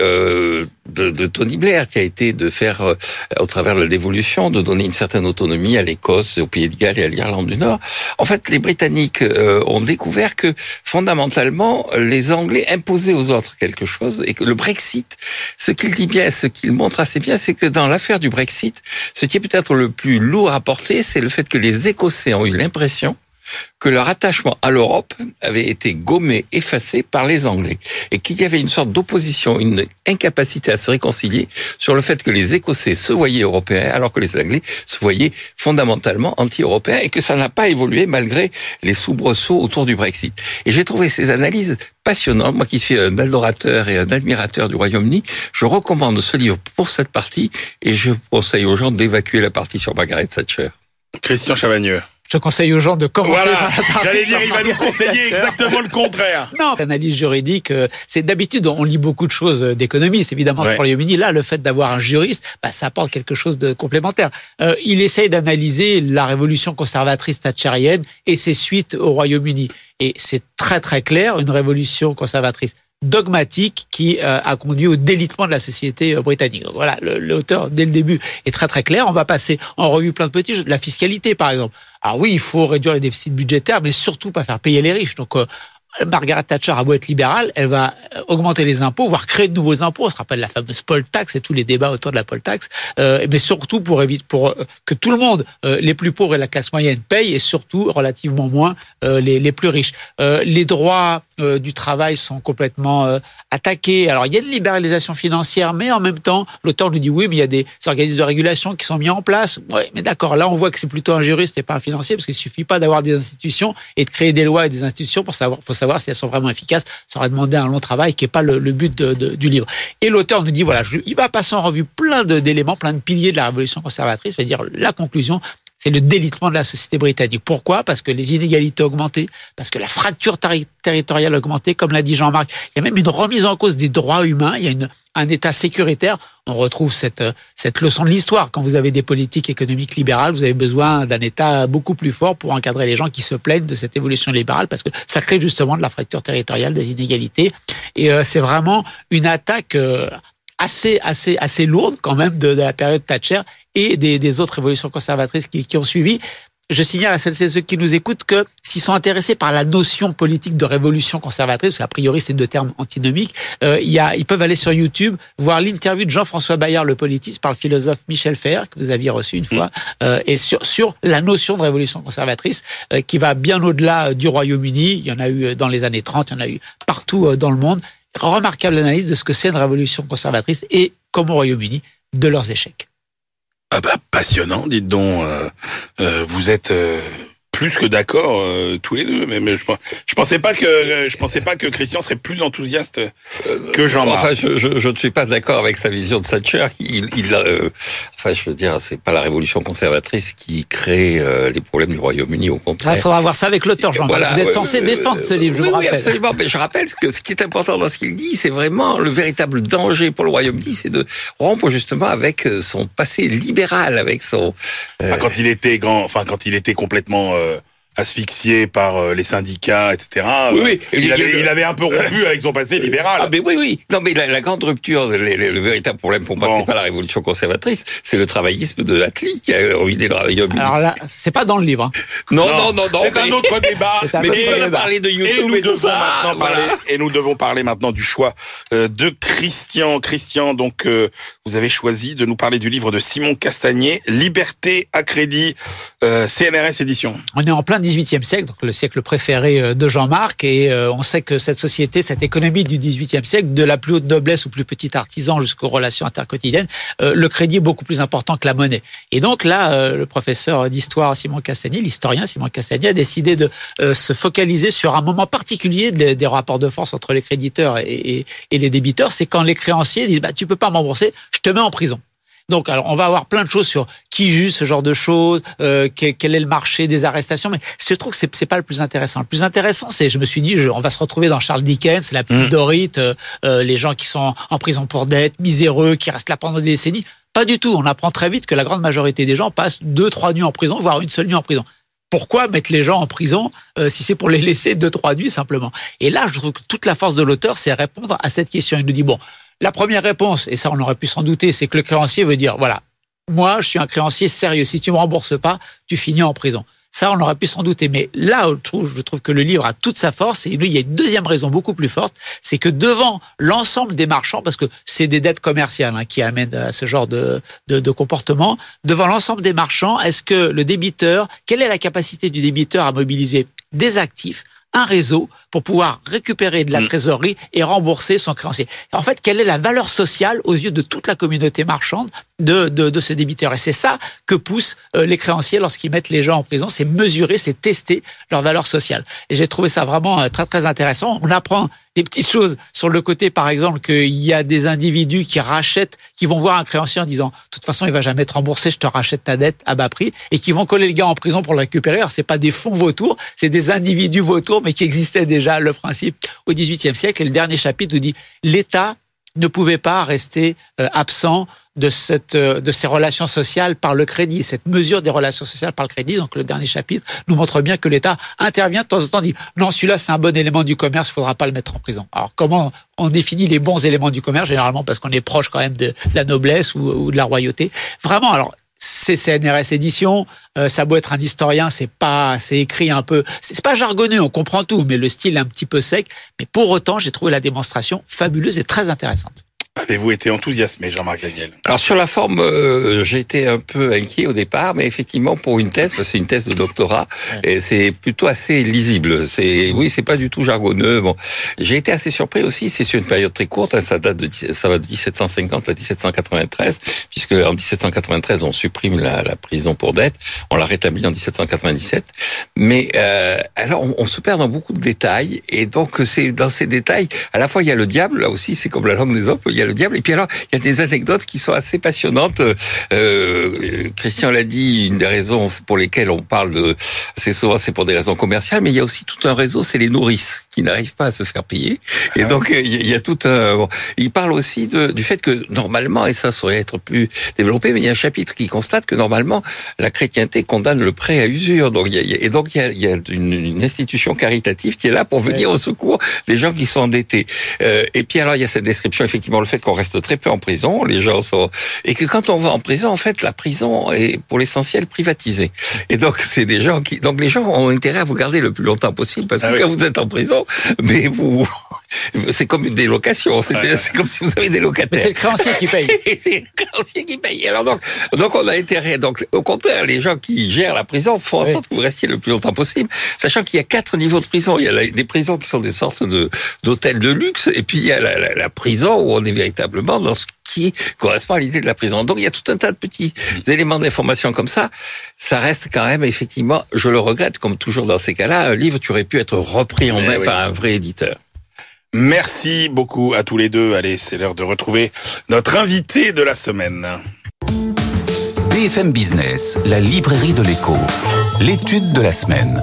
de Tony Blair, qui a été de faire, au travers de la dévolution, de donner une certaine autonomie à l'Écosse, au Pays de Galles et à l'Irlande du Nord. En fait, les Britanniques ont découvert que fondamentalement, les Anglais imposaient aux autres quelque chose, et que le Brexit, ce qu'il dit bien, ce qu'il montre assez bien, c'est que dans l'affaire du Brexit, ce qui est peut-être le plus lourd à porter, c'est le fait que les Écossais ont eu l'impression que leur attachement à l'Europe avait été gommé, effacé par les Anglais, et qu'il y avait une sorte d'opposition, une incapacité à se réconcilier sur le fait que les Écossais se voyaient européens alors que les Anglais se voyaient fondamentalement anti-européens, et que ça n'a pas évolué malgré les soubresauts autour du Brexit. Et j'ai trouvé ces analyses passionnantes. Moi qui suis un adorateur et un admirateur du Royaume-Uni, je recommande ce livre pour cette partie, et je conseille aux gens d'évacuer la partie sur Margaret Thatcher. Christian Chavagneux. Je conseille aux gens de commencer par la partie. J'allais dire, il va nous conseiller exactement le contraire. Non, l'analyse juridique, c'est d'habitude, on lit beaucoup de choses d'économie, c'est évidemment sur le Royaume-Uni. Là, le fait d'avoir un juriste, ça apporte quelque chose de complémentaire. Il essaye d'analyser la révolution conservatrice thatchérienne et ses suites au Royaume-Uni. Et c'est très très clair, une révolution conservatrice dogmatique qui a conduit au délitement de la société britannique. Donc voilà, l'auteur, dès le début, est très très clair. On va passer en revue plein de petits jeux. La fiscalité, par exemple. Alors oui, il faut réduire les déficits budgétaires, mais surtout pas faire payer les riches. Donc, Margaret Thatcher a beau être libérale, elle va augmenter les impôts, voire créer de nouveaux impôts. On se rappelle la fameuse poll tax et tous les débats autour de la poll tax. Mais surtout pour éviter, pour que tout le monde, les plus pauvres et la classe moyenne, payent, et surtout relativement moins les plus riches. Les droits du travail sont complètement attaqués. Alors il y a une libéralisation financière, mais en même temps, l'auteur nous dit oui, mais il y a des organismes de régulation qui sont mis en place. Ouais, mais d'accord. Là, on voit que c'est plutôt un juriste et pas un financier, parce qu'il suffit pas d'avoir des institutions et de créer des lois et des institutions pour savoir. Faut savoir si elles sont vraiment efficaces. Ça aurait demandé un long travail qui n'est pas le but du livre. Et l'auteur nous dit, voilà, il va passer en revue plein d'éléments, plein de piliers de la révolution conservatrice, c'est-à-dire la conclusion, c'est le délitement de la société britannique. Pourquoi ? Parce que les inégalités ont augmenté, parce que la fracture territoriale a augmenté, comme l'a dit Jean-Marc. Il y a même une remise en cause des droits humains, il y a un État sécuritaire. On retrouve cette leçon de l'histoire. Quand vous avez des politiques économiques libérales, vous avez besoin d'un État beaucoup plus fort pour encadrer les gens qui se plaignent de cette évolution libérale, parce que ça crée justement de la fracture territoriale, des inégalités. Et c'est vraiment une attaque assez lourde quand même de la période Thatcher et des autres révolutions conservatrices qui ont suivi. Je signale à celles et ceux qui nous écoutent que s'ils sont intéressés par la notion politique de révolution conservatrice, parce qu'a priori c'est deux termes antinomiques, ils peuvent aller sur YouTube, voir l'interview de Jean-François Bayard, le politiste, par le philosophe Michel Fer, que vous aviez reçu une fois, et sur la notion de révolution conservatrice, qui va bien au-delà du Royaume-Uni. Il y en a eu dans les années 30, il y en a eu partout dans le monde. Remarquable analyse de ce que c'est une révolution conservatrice et, comme au Royaume-Uni, de leurs échecs. Ah bah passionnant, dites donc. Vous êtes plus que d'accord tous les deux. Mais je pensais pas que Christian serait plus enthousiaste que Jean-Marc. Enfin, je ne suis pas d'accord avec sa vision de Thatcher. Enfin, je veux dire, c'est pas la révolution conservatrice qui crée les problèmes du Royaume-Uni, au contraire. Il faudra voir ça avec l'auteur, Jean-Marc. Voilà, vous êtes censé défendre ce livre, je vous rappelle. Oui, absolument. Mais je rappelle que ce qui est important dans ce qu'il dit, c'est vraiment le véritable danger pour le Royaume-Uni, c'est de rompre justement avec son passé libéral, avec son. Quand il était complètement asphyxié par les syndicats, etc. Oui. Il avait un peu rompu avec son passé libéral. Ah, mais oui. Non, mais la grande rupture, le véritable problème pour moi, c'est pas la révolution conservatrice, c'est le travaillisme de Attlee qui a ruiné le Royaume-Uni. Alors là, c'est pas dans le livre. Non. C'est un autre débat. Mais on va parler de YouTube et tout ça. Et nous devons parler maintenant du choix de Christian. Christian, donc, vous avez choisi de nous parler du livre de Simon Castagnier, Liberté à crédit, CNRS édition. On est en plein 18e siècle, donc le siècle préféré de Jean-Marc, et on sait que cette société, cette économie du 18e siècle, de la plus haute noblesse au plus petit artisan jusqu'aux relations interquotidiennes, le crédit est beaucoup plus important que la monnaie. Et donc là, le professeur d'histoire Simon Castagnier, l'historien Simon Castagnier, a décidé de se focaliser sur un moment particulier des rapports de force entre les créditeurs et les débiteurs. C'est quand les créanciers disent tu peux pas m'embourser, je te mets en prison. Donc, alors, on va avoir plein de choses sur qui juge ce genre de choses, quel est le marché des arrestations, mais je trouve que c'est pas le plus intéressant. Le plus intéressant, c'est, je me suis dit, on va se retrouver dans Charles Dickens, la petite Dorite, les gens qui sont en prison pour dette, miséreux, qui restent là pendant des décennies. Pas du tout. On apprend très vite que la grande majorité des gens passent 2-3 nuits en prison, voire une seule nuit en prison. Pourquoi mettre les gens en prison si c'est pour les laisser 2-3 nuits simplement? Et là, je trouve que toute la force de l'auteur, c'est répondre à cette question. Il nous dit, bon, la première réponse, et ça on aurait pu s'en douter, c'est que le créancier veut dire, voilà, moi je suis un créancier sérieux, si tu me rembourses pas, tu finis en prison. Ça, on aurait pu s'en douter. Mais là, je trouve que le livre a toute sa force. Et lui, il y a une deuxième raison beaucoup plus forte, c'est que devant l'ensemble des marchands, parce que c'est des dettes commerciales qui amènent à ce genre de comportement, devant l'ensemble des marchands, est-ce que le débiteur, quelle est la capacité du débiteur à mobiliser des actifs, un réseau pour pouvoir récupérer de la trésorerie et rembourser son créancier. En fait, quelle est la valeur sociale aux yeux de toute la communauté marchande de ce débiteur? Et c'est ça que poussent les créanciers lorsqu'ils mettent les gens en prison, c'est mesurer, c'est tester leur valeur sociale. Et j'ai trouvé ça vraiment très très intéressant. On apprend des petites choses sur le côté, par exemple, qu'il y a des individus qui rachètent, qui vont voir un créancier en disant, de toute façon, il va jamais te rembourser, je te rachète ta dette à bas prix, et qui vont coller le gars en prison pour le récupérer. Alors, c'est pas des fonds vautours, c'est des individus vautours, mais qui existaient déjà, le principe, au XVIIIe siècle. Et le dernier chapitre nous dit, l'État ne pouvait pas rester absent de ces relations sociales par le crédit, cette mesure des relations sociales par le crédit. Donc le dernier chapitre nous montre bien que l'État intervient de temps en temps, dit non, celui-là c'est un bon élément du commerce, il faudra pas le mettre en prison. Alors comment on définit les bons éléments du commerce? Généralement parce qu'on est proche quand même de la noblesse ou de la royauté. Vraiment, alors c'est CNRS Éditions, ça doit être un historien, c'est écrit un peu, c'est pas jargonneux, on comprend tout, mais le style est un petit peu sec. Mais pour autant, j'ai trouvé la démonstration fabuleuse et très intéressante. Avez-vous été enthousiasmé, Jean-Marc Daniel? Alors sur la forme, j'ai été un peu inquiet au départ, mais effectivement pour une thèse, parce que c'est une thèse de doctorat, et c'est plutôt assez lisible. C'est pas du tout jargonneux. Bon, j'ai été assez surpris aussi. C'est sur une période très courte. Ça va de 1750 à 1793, puisque en 1793 on supprime la prison pour dette, on la rétablit en 1797. Mais alors on se perd dans beaucoup de détails, et donc c'est dans ces détails, à la fois il y a le diable, là aussi c'est comme la langue des hommes, il y a le diable, et puis alors il y a des anecdotes qui sont assez passionnantes. Christian l'a dit, une des raisons pour lesquelles on parle c'est souvent c'est pour des raisons commerciales, mais il y a aussi tout un réseau, c'est les nourrices qui n'arrivent pas à se faire payer, et donc il y a tout un. Bon, il parle aussi du fait que normalement, et ça saurait être plus développé, mais il y a un chapitre qui constate que normalement la chrétienté condamne le prêt à usure, donc il y a une institution caritative qui est là pour venir au secours des gens qui sont endettés. Et puis alors il y a cette description, effectivement, le fait qu'on reste très peu en prison, les gens sont, et que quand on va en prison, en fait, la prison est pour l'essentiel privatisée. Et donc c'est des gens donc les gens ont intérêt à vous garder le plus longtemps possible, parce que quand vous êtes en prison, mais c'est comme une délocation, c'est comme si vous avez des locataires. Mais c'est le créancier qui paye. Et c'est le créancier qui paye. Alors donc on a intérêt. Donc au contraire, les gens qui gèrent la prison font en sorte que vous restiez le plus longtemps possible, sachant qu'il y a 4 niveaux de prison. Il y a des prisons qui sont des sortes d'hôtels de luxe, et puis il y a la prison où on est véritablement dans ce qui correspond à l'idée de la prison. Donc il y a tout un tas de petits éléments d'information comme ça. Ça reste quand même, effectivement, je le regrette, comme toujours dans ces cas-là, un livre qui aurait pu être repris en main par un vrai éditeur. Merci beaucoup à tous les deux. Allez, c'est l'heure de retrouver notre invité de la semaine. BFM Business, la librairie de l'écho, l'étude de la semaine.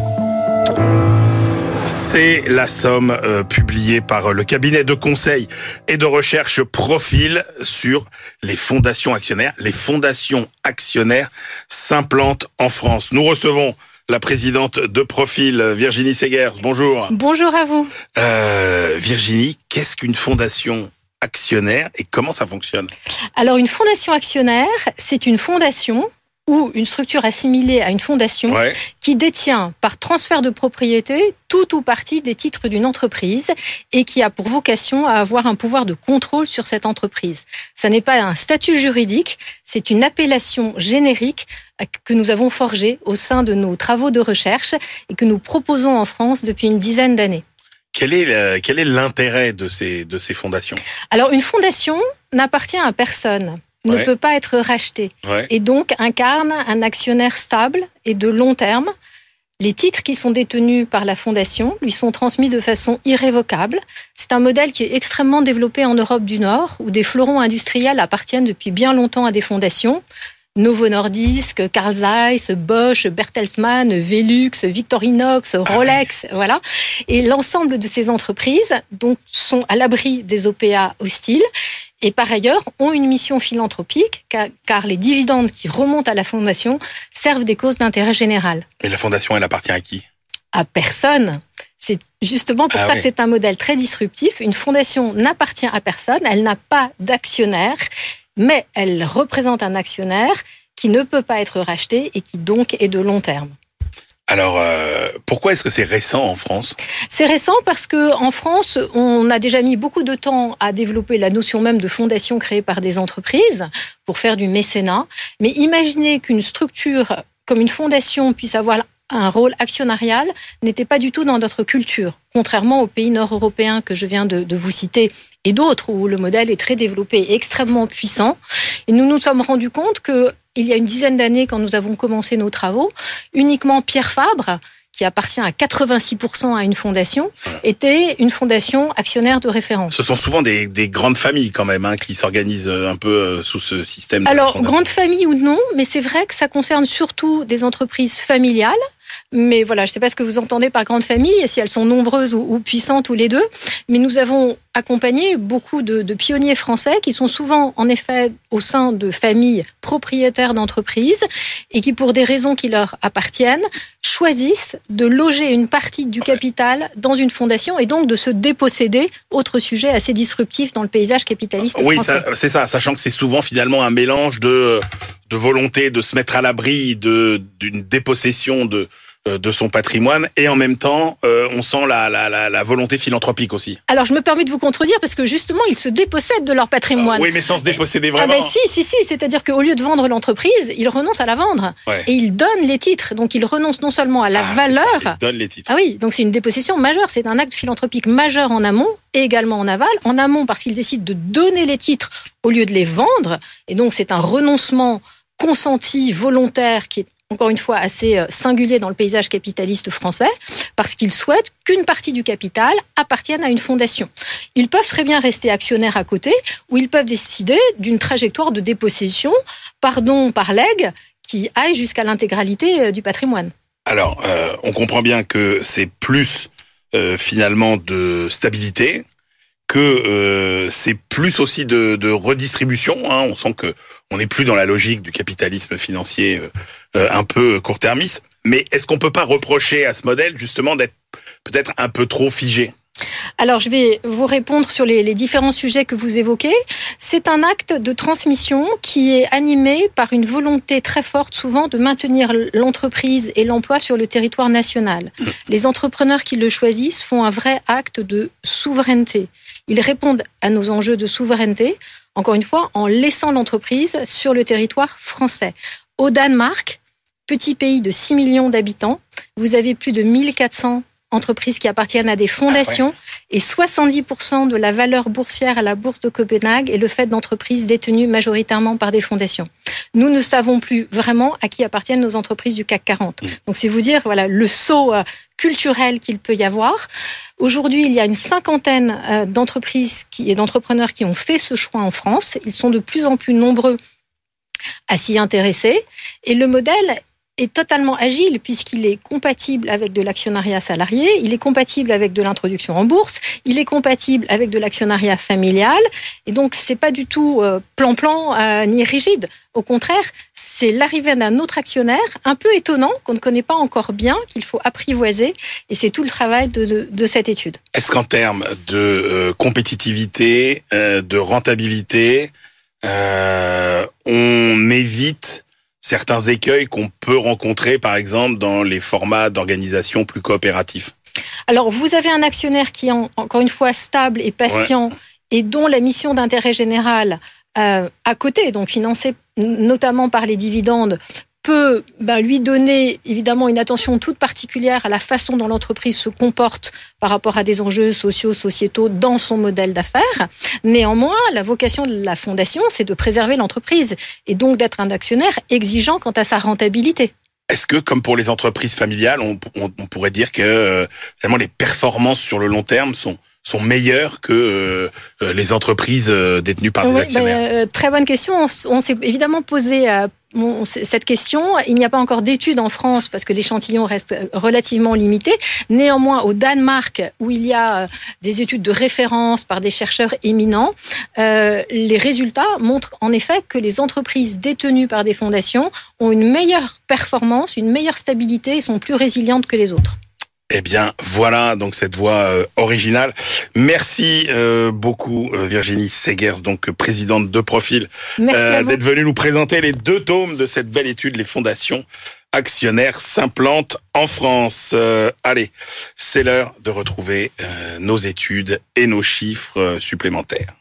C'est la somme publiée par le cabinet de conseil et de recherche Profil sur les fondations actionnaires. Les fondations actionnaires s'implantent en France. Nous recevons la présidente de Profil, Virginie Segers. Bonjour. Bonjour à vous. Virginie, qu'est-ce qu'une fondation actionnaire et comment ça fonctionne? Alors, une fondation actionnaire, c'est une fondation ou une structure assimilée à une fondation qui détient par transfert de propriété tout ou partie des titres d'une entreprise et qui a pour vocation à avoir un pouvoir de contrôle sur cette entreprise. Ça n'est pas un statut juridique, c'est une appellation générique que nous avons forgée au sein de nos travaux de recherche et que nous proposons en France depuis une dizaine d'années. Quel est l'intérêt de ces fondations? Alors, une fondation n'appartient à personne. Ne peut pas être racheté et donc incarne un actionnaire stable et de long terme. Les titres qui sont détenus par la fondation lui sont transmis de façon irrévocable. C'est un modèle qui est extrêmement développé en Europe du Nord, où des fleurons industriels appartiennent depuis bien longtemps à des fondations. Novo Nordisk, Carl Zeiss, Bosch, Bertelsmann, Velux, Victorinox, Rolex, voilà. Et l'ensemble de ces entreprises donc, sont à l'abri des OPA hostiles et par ailleurs ont une mission philanthropique car les dividendes qui remontent à la fondation servent des causes d'intérêt général. Et la fondation, elle appartient à qui ? À personne. C'est justement pour ça que c'est un modèle très disruptif. Une fondation n'appartient à personne, elle n'a pas d'actionnaire, mais elle représente un actionnaire qui ne peut pas être racheté et qui donc est de long terme. Alors, pourquoi est-ce que c'est récent en France ? C'est récent parce que en France, on a déjà mis beaucoup de temps à développer la notion même de fondation créée par des entreprises pour faire du mécénat. Mais imaginez qu'une structure comme une fondation puisse avoir un rôle actionnarial n'était pas du tout dans notre culture, contrairement aux pays nord-européens que je viens de vous citer et d'autres où le modèle est très développé et extrêmement puissant. Et nous nous sommes rendus compte que il y a une dizaine d'années, quand nous avons commencé nos travaux, uniquement Pierre Fabre, qui appartient à 86% à une fondation, était une fondation actionnaire de référence. Ce sont souvent des grandes familles quand même qui s'organisent un peu sous ce système. Alors, grandes familles ou non, mais c'est vrai que ça concerne surtout des entreprises familiales. Mais voilà, je ne sais pas ce que vous entendez par grande famille, si elles sont nombreuses ou puissantes ou les deux. Mais nous avons accompagné beaucoup de pionniers français qui sont souvent, en effet, au sein de familles propriétaires d'entreprises et qui, pour des raisons qui leur appartiennent, choisissent de loger une partie du capital dans une fondation et donc de se déposséder, autre sujet assez disruptif dans le paysage capitaliste français. Oui, c'est ça, sachant que c'est souvent finalement un mélange de volonté de se mettre à l'abri d'une dépossession de son patrimoine et en même temps on sent la volonté philanthropique aussi. Alors je me permets de vous contredire parce que justement ils se dépossèdent de leur patrimoine. Oui, mais sans se déposséder vraiment. Si, c'est-à-dire qu'au lieu de vendre l'entreprise, ils renoncent à la vendre et ils donnent les titres. Donc ils renoncent non seulement à la valeur, ils donnent les titres. Ah oui, donc c'est une dépossession majeure, c'est un acte philanthropique majeur en amont et également en aval. En amont parce qu'ils décident de donner les titres au lieu de les vendre et donc c'est un renoncement consenti, volontaire qui est encore une fois assez singulier dans le paysage capitaliste français, parce qu'ils souhaitent qu'une partie du capital appartienne à une fondation. Ils peuvent très bien rester actionnaires à côté, ou ils peuvent décider d'une trajectoire de dépossession, par don, par legs, qui aille jusqu'à l'intégralité du patrimoine. Alors, on comprend bien que c'est plus finalement de stabilité, que c'est plus aussi de redistribution. On sent que on n'est plus dans la logique du capitalisme financier un peu court-termiste. Mais est-ce qu'on peut pas reprocher à ce modèle justement d'être peut-être un peu trop figé ? Alors, je vais vous répondre sur les différents sujets que vous évoquez. C'est un acte de transmission qui est animé par une volonté très forte, souvent, de maintenir l'entreprise et l'emploi sur le territoire national. Les entrepreneurs qui le choisissent font un vrai acte de souveraineté. Ils répondent à nos enjeux de souveraineté, encore une fois, en laissant l'entreprise sur le territoire français. Au Danemark, petit pays de 6 millions d'habitants, vous avez plus de 1400 entreprises qui appartiennent à des fondations et 70% de la valeur boursière à la bourse de Copenhague est le fait d'entreprises détenues majoritairement par des fondations. Nous ne savons plus vraiment à qui appartiennent nos entreprises du CAC 40. Donc c'est vous dire le saut culturel qu'il peut y avoir. Aujourd'hui, il y a une cinquantaine d'entreprises et d'entrepreneurs qui ont fait ce choix en France. Ils sont de plus en plus nombreux à s'y intéresser. Et le modèle est totalement agile puisqu'il est compatible avec de l'actionnariat salarié, il est compatible avec de l'introduction en bourse, il est compatible avec de l'actionnariat familial. Et donc, c'est pas du tout plan-plan ni rigide. Au contraire, c'est l'arrivée d'un autre actionnaire un peu étonnant, qu'on ne connaît pas encore bien, qu'il faut apprivoiser. Et c'est tout le travail de cette étude. Est-ce qu'en termes de compétitivité, de rentabilité, on évite certains écueils qu'on peut rencontrer, par exemple, dans les formats d'organisation plus coopératifs? Alors, vous avez un actionnaire qui est, encore une fois, stable et patient et dont la mission d'intérêt général, à côté, donc financée notamment par les dividendes, peut lui donner évidemment une attention toute particulière à la façon dont l'entreprise se comporte par rapport à des enjeux sociaux, sociétaux dans son modèle d'affaires. Néanmoins, la vocation de la fondation, c'est de préserver l'entreprise et donc d'être un actionnaire exigeant quant à sa rentabilité. Est-ce que, comme pour les entreprises familiales, on pourrait dire que finalement les performances sur le long terme sont sont meilleures que les entreprises détenues par des actionnaires? Très bonne question. On s'est évidemment posé cette question. Il n'y a pas encore d'études en France parce que l'échantillon reste relativement limité. Néanmoins, au Danemark, où il y a des études de référence par des chercheurs éminents, les résultats montrent en effet que les entreprises détenues par des fondations ont une meilleure performance, une meilleure stabilité et sont plus résilientes que les autres. Eh bien, voilà donc cette voix originale. Merci beaucoup Virginie Segers, donc présidente de Profil, d'être venue nous présenter les 2 tomes de cette belle étude, les fondations actionnaires s'implantent en France. Allez, c'est l'heure de retrouver nos études et nos chiffres supplémentaires.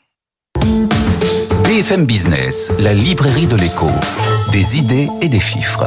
BFM Business, la librairie de l'écho, des idées et des chiffres.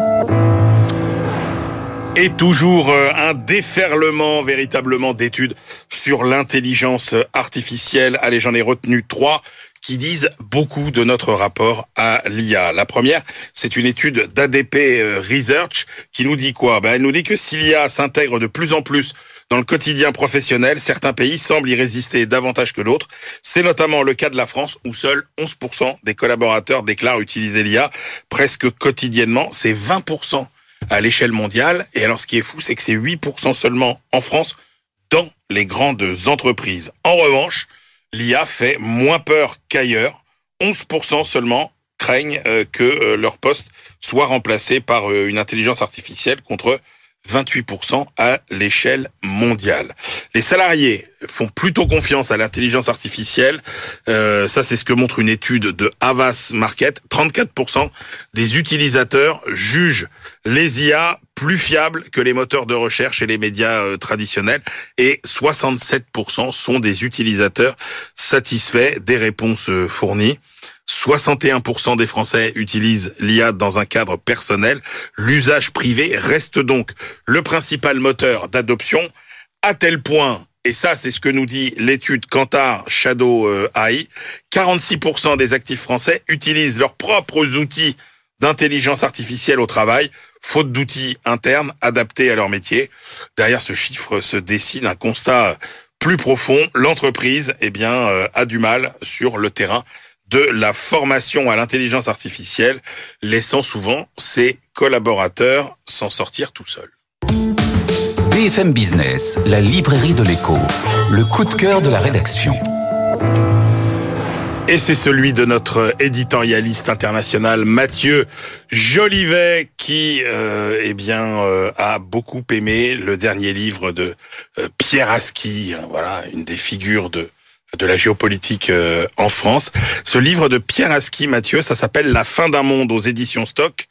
Et toujours un déferlement véritablement d'études sur l'intelligence artificielle. Allez, j'en ai retenu 3 qui disent beaucoup de notre rapport à l'IA. La première, c'est une étude d'ADP Research qui nous dit quoi? Elle nous dit que si l'IA s'intègre de plus en plus dans le quotidien professionnel, certains pays semblent y résister davantage que d'autres. C'est notamment le cas de la France où seuls 11% des collaborateurs déclarent utiliser l'IA presque quotidiennement. C'est 20% à l'échelle mondiale. Et alors, ce qui est fou, c'est que c'est 8% seulement en France dans les grandes entreprises. En revanche, l'IA fait moins peur qu'ailleurs. 11% seulement craignent que leur poste soit remplacé par une intelligence artificielle contre 28% à l'échelle mondiale. Les salariés font plutôt confiance à l'intelligence artificielle. Ça, c'est ce que montre une étude de Havas Market. 34% des utilisateurs jugent les IA plus fiables que les moteurs de recherche et les médias traditionnels. Et 67% sont des utilisateurs satisfaits des réponses fournies. 61% des Français utilisent l'IA dans un cadre personnel. L'usage privé reste donc le principal moteur d'adoption, à tel point, et ça c'est ce que nous dit l'étude Kantar Shadow AI, 46% des actifs français utilisent leurs propres outils d'intelligence artificielle au travail, faute d'outils internes adaptés à leur métier. Derrière ce chiffre se dessine un constat plus profond. L'entreprise, a du mal sur le terrain de la formation à l'intelligence artificielle, laissant souvent ses collaborateurs s'en sortir tout seuls. BFM Business, la librairie de l'écho, le coup de cœur de la rédaction. Et c'est celui de notre éditorialiste international Mathieu Jolivet qui a beaucoup aimé le dernier livre de Pierre Aski, une des figures de la géopolitique en France. Ce livre de Pierre Aski, Mathieu, ça s'appelle La fin d'un monde aux éditions Stock.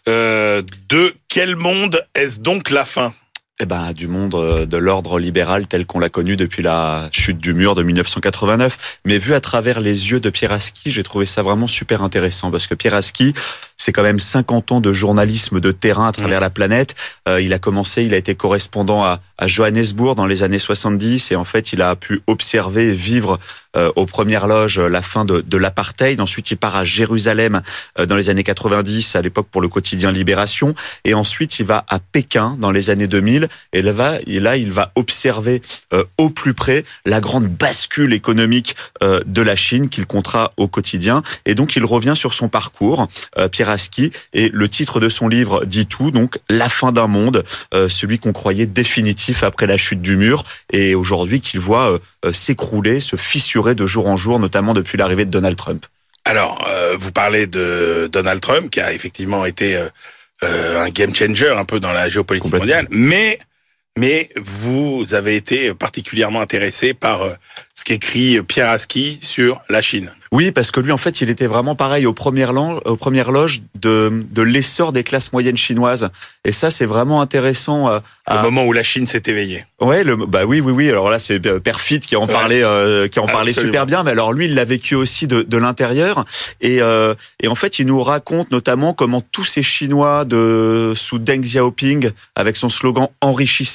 De quel monde est-ce donc la fin ? Du monde de l'ordre libéral tel qu'on l'a connu depuis la chute du mur de 1989. Mais vu à travers les yeux de Pierre Aski, j'ai trouvé ça vraiment super intéressant parce que Pierre Aski, c'est quand même 50 ans de journalisme de terrain à travers la planète. Il a été correspondant à Johannesburg dans les années 70 et en fait, il a pu observer et vivre aux premières loges la fin de l'apartheid. Ensuite, il part à Jérusalem dans les années 90, à l'époque pour le quotidien Libération. Et ensuite, il va à Pékin dans les années 2000. Et là, il va observer au plus près la grande bascule économique de la Chine qu'il comptera au quotidien. Et donc, il revient sur son parcours, Pierre Aski. Et le titre de son livre dit tout, donc La fin d'un monde, celui qu'on croyait définitif après la chute du mur. Et aujourd'hui, qu'il voit s'écrouler, se fissurer de jour en jour, notamment depuis l'arrivée de Donald Trump. Alors, vous parlez de Donald Trump, qui a effectivement été un game changer un peu dans la géopolitique mondiale, mais vous avez été particulièrement intéressé par ce qu'écrit Pierre Aski sur la Chine. Oui, parce que lui, en fait, il était vraiment pareil aux premières loges de l'essor des classes moyennes chinoises. Et ça, c'est vraiment intéressant. Au moment où la Chine s'est éveillée. Ouais, oui. Alors là, c'est Perfit qui en parlait super bien. Mais alors lui, il l'a vécu aussi de l'intérieur. Et en fait, il nous raconte notamment comment tous ces Chinois sous Deng Xiaoping, avec son slogan « Enrichissez-vous »,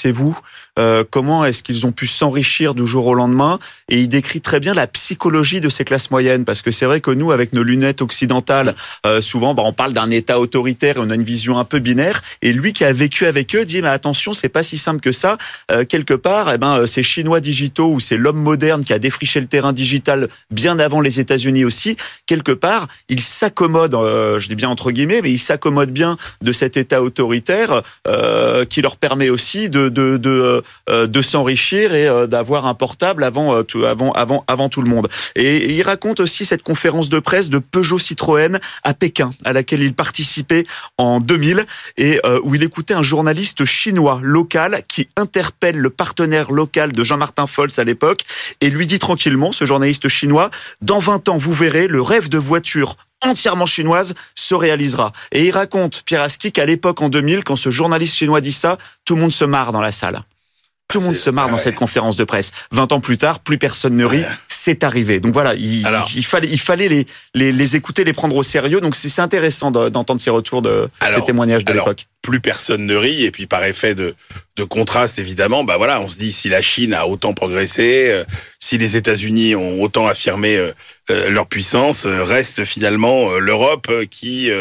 comment est-ce qu'ils ont pu s'enrichir du jour au lendemain. Et il décrit très bien la psychologie de ces classes moyennes. parce que c'est vrai que nous, avec nos lunettes occidentales, souvent, on parle d'un État autoritaire et on a une vision un peu binaire. Et lui qui a vécu avec eux dit, mais attention, c'est pas si simple que ça. Quelque part, ces Chinois digitaux ou c'est l'homme moderne qui a défriché le terrain digital bien avant les États-Unis aussi. Quelque part, il s'accommode, je dis bien entre guillemets, mais il s'accommode bien de cet État autoritaire qui leur permet aussi de s'enrichir et d'avoir un portable avant tout le monde. Et il raconte aussi cette conférence de presse de Peugeot Citroën à Pékin, à laquelle il participait en 2000 et où il écoutait un journaliste chinois local qui interpelle le partenaire local de Jean-Martin Folz à l'époque et lui dit tranquillement, ce journaliste chinois, dans 20 ans, vous verrez, le rêve de voiture entièrement chinoise se réalisera. Et il raconte, Pieraski, qu'à l'époque, en 2000, quand ce journaliste chinois dit ça, tout le monde se marre dans la salle. Tout le monde se marre dans cette conférence de presse. 20 ans plus tard, plus personne ne rit. C'est arrivé. Donc voilà, il fallait les écouter, les prendre au sérieux. Donc c'est intéressant d'entendre ces retours ces témoignages de l'époque. Plus personne ne rit et puis par effet de contraste évidemment, on se dit si la Chine a autant progressé, si les États-Unis ont autant affirmé leur puissance, reste finalement l'Europe qui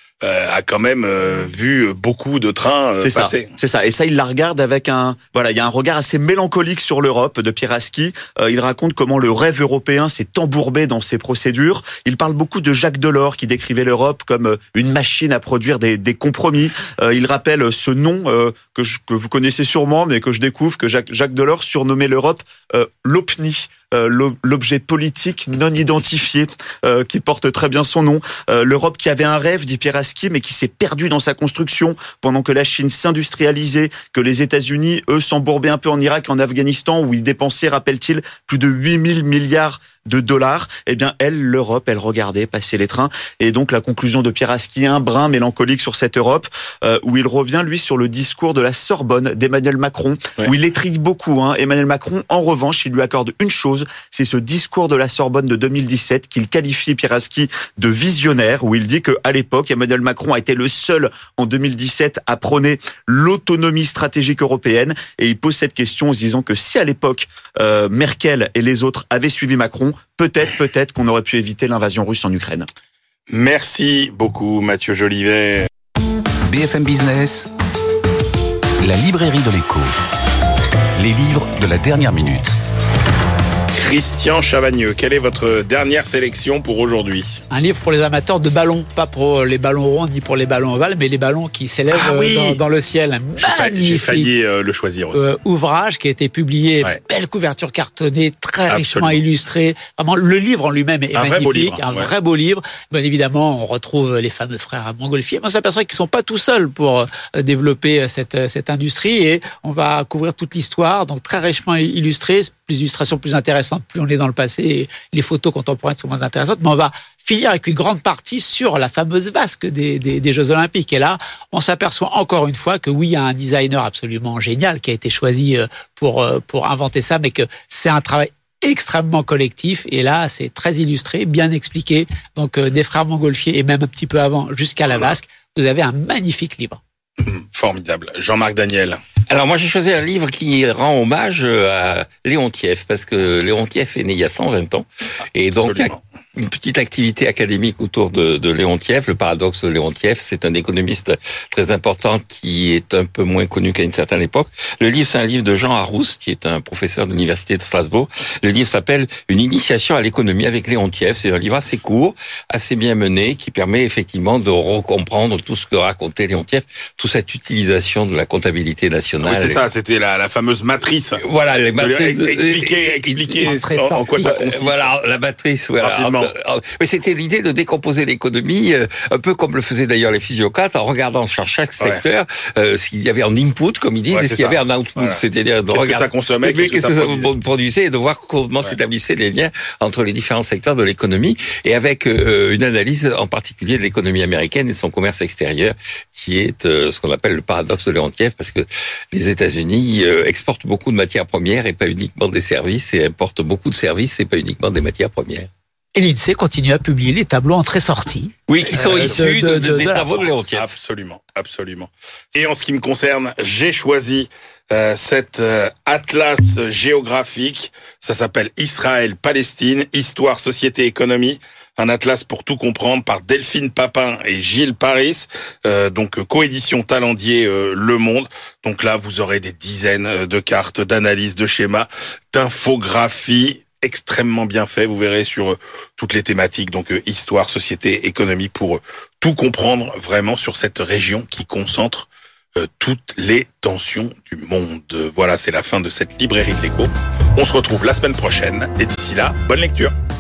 a quand même vu beaucoup de trains passer. C'est ça. Et ça, il la regarde avec il y a un regard assez mélancolique sur l'Europe de Pieraski. Il raconte comment le rêve européen s'est embourbé dans ses procédures. Il parle beaucoup de Jacques Delors qui décrivait l'Europe comme une machine à produire des compromis. Il rappelle ce nom que vous connaissez sûrement, mais que je découvre, que Jacques Delors surnommait l'Europe l'OPNI. L'objet politique non identifié qui porte très bien son nom. L'Europe qui avait un rêve, dit Pieraski, mais qui s'est perdue dans sa construction pendant que la Chine s'industrialisait, que les États-Unis, eux, s'embourbaient un peu en Irak et en Afghanistan où ils dépensaient, rappelle-t-il, plus de 8000 milliards de dollars. Eh bien, l'Europe, elle regardait passer les trains. Et donc, la conclusion de Pieraski, un brin mélancolique sur cette Europe, où il revient, lui, sur le discours de la Sorbonne d'Emmanuel Macron, où il étrille beaucoup. Emmanuel Macron, en revanche, il lui accorde une chose, c'est ce discours de la Sorbonne de 2017 qu'il qualifie, Pieraski, de visionnaire, où il dit qu'à l'époque, Emmanuel Macron a été le seul, en 2017, à prôner l'autonomie stratégique européenne. Et il pose cette question en se disant que si à l'époque, Merkel et les autres avaient suivi Macron, peut-être qu'on aurait pu éviter l'invasion russe en Ukraine. Merci beaucoup, Mathieu Jolivet. BFM Business, la librairie de l'écho. Les livres de la dernière minute. Christian Chavagneux, quelle est votre dernière sélection pour aujourd'hui? Un livre pour les amateurs de ballons, pas pour les ballons ronds ni pour les ballons ovales, mais les ballons qui s'élèvent dans le ciel. J'ai failli le choisir aussi. Ouvrage qui a été publié, belle couverture cartonnée, très richement illustrée. Vraiment, le livre en lui-même est magnifique, vrai beau livre. Bien évidemment, on retrouve les fameux frères à Montgolfier. On s'aperçoit qu'ils sont pas tout seuls pour développer cette industrie et on va couvrir toute l'histoire, donc très richement illustré. Les illustrations plus intéressantes, plus on est dans le passé, et les photos contemporaines sont moins intéressantes, mais on va finir avec une grande partie sur la fameuse vasque des Jeux Olympiques. Et là, on s'aperçoit encore une fois que oui, il y a un designer absolument génial qui a été choisi pour inventer ça, mais que c'est un travail extrêmement collectif. Et là, c'est très illustré, bien expliqué. Donc, des frères Montgolfier et même un petit peu avant, jusqu'à la vasque, vous avez un magnifique livre. Formidable. Jean-Marc Daniel. Alors moi j'ai choisi un livre qui rend hommage à Léontiev, parce que Léontiev est né il y a 120 ans, et donc une petite activité académique autour de Léontiev. Le paradoxe de Léontiev, c'est un économiste très important qui est un peu moins connu qu'à une certaine époque. Le livre, c'est un livre de Jean Arousse, qui est un professeur de l'université de Strasbourg. Le livre s'appelle « Une initiation à l'économie avec Léontiev ». C'est un livre assez court, assez bien mené, qui permet effectivement de recomprendre tout ce que racontait Léontiev, toute cette utilisation de la comptabilité nationale. Oui, c'est ça, c'était la fameuse matrice. Voilà, les matrices. Expliquer en quoi ça consiste. Voilà, la matrice, voilà. Mais c'était l'idée de décomposer l'économie, un peu comme le faisaient d'ailleurs les physiocrates, en regardant sur chaque secteur s'il y avait un input, comme ils disent, et s'il y avait un output, c'est-à-dire de regarder que ça consommait, qu'est-ce que ça produisait, et de voir comment s'établissaient les liens entre les différents secteurs de l'économie, et avec une analyse en particulier de l'économie américaine et de son commerce extérieur, qui est ce qu'on appelle le paradoxe de Léontiev, parce que les États-Unis exportent beaucoup de matières premières et pas uniquement des services, et importent beaucoup de services et pas uniquement des matières premières. Et l'INSEE continue à publier les tableaux entrées-sorties. Oui, qui sont issus des travaux de Léontiev. Absolument, absolument. Et en ce qui me concerne, j'ai choisi cet atlas géographique. Ça s'appelle Israël-Palestine, Histoire, Société, Économie. Un atlas pour tout comprendre par Delphine Papin et Gilles Paris. Donc coédition Talendier Le Monde. Donc là, vous aurez des dizaines de cartes, d'analyses, de schémas, d'infographies. Extrêmement bien fait, vous verrez, sur toutes les thématiques, donc histoire, société, économie, pour tout comprendre vraiment sur cette région qui concentre toutes les tensions du monde. Voilà, c'est la fin de cette librairie de l'écho. On se retrouve la semaine prochaine et d'ici là, bonne lecture.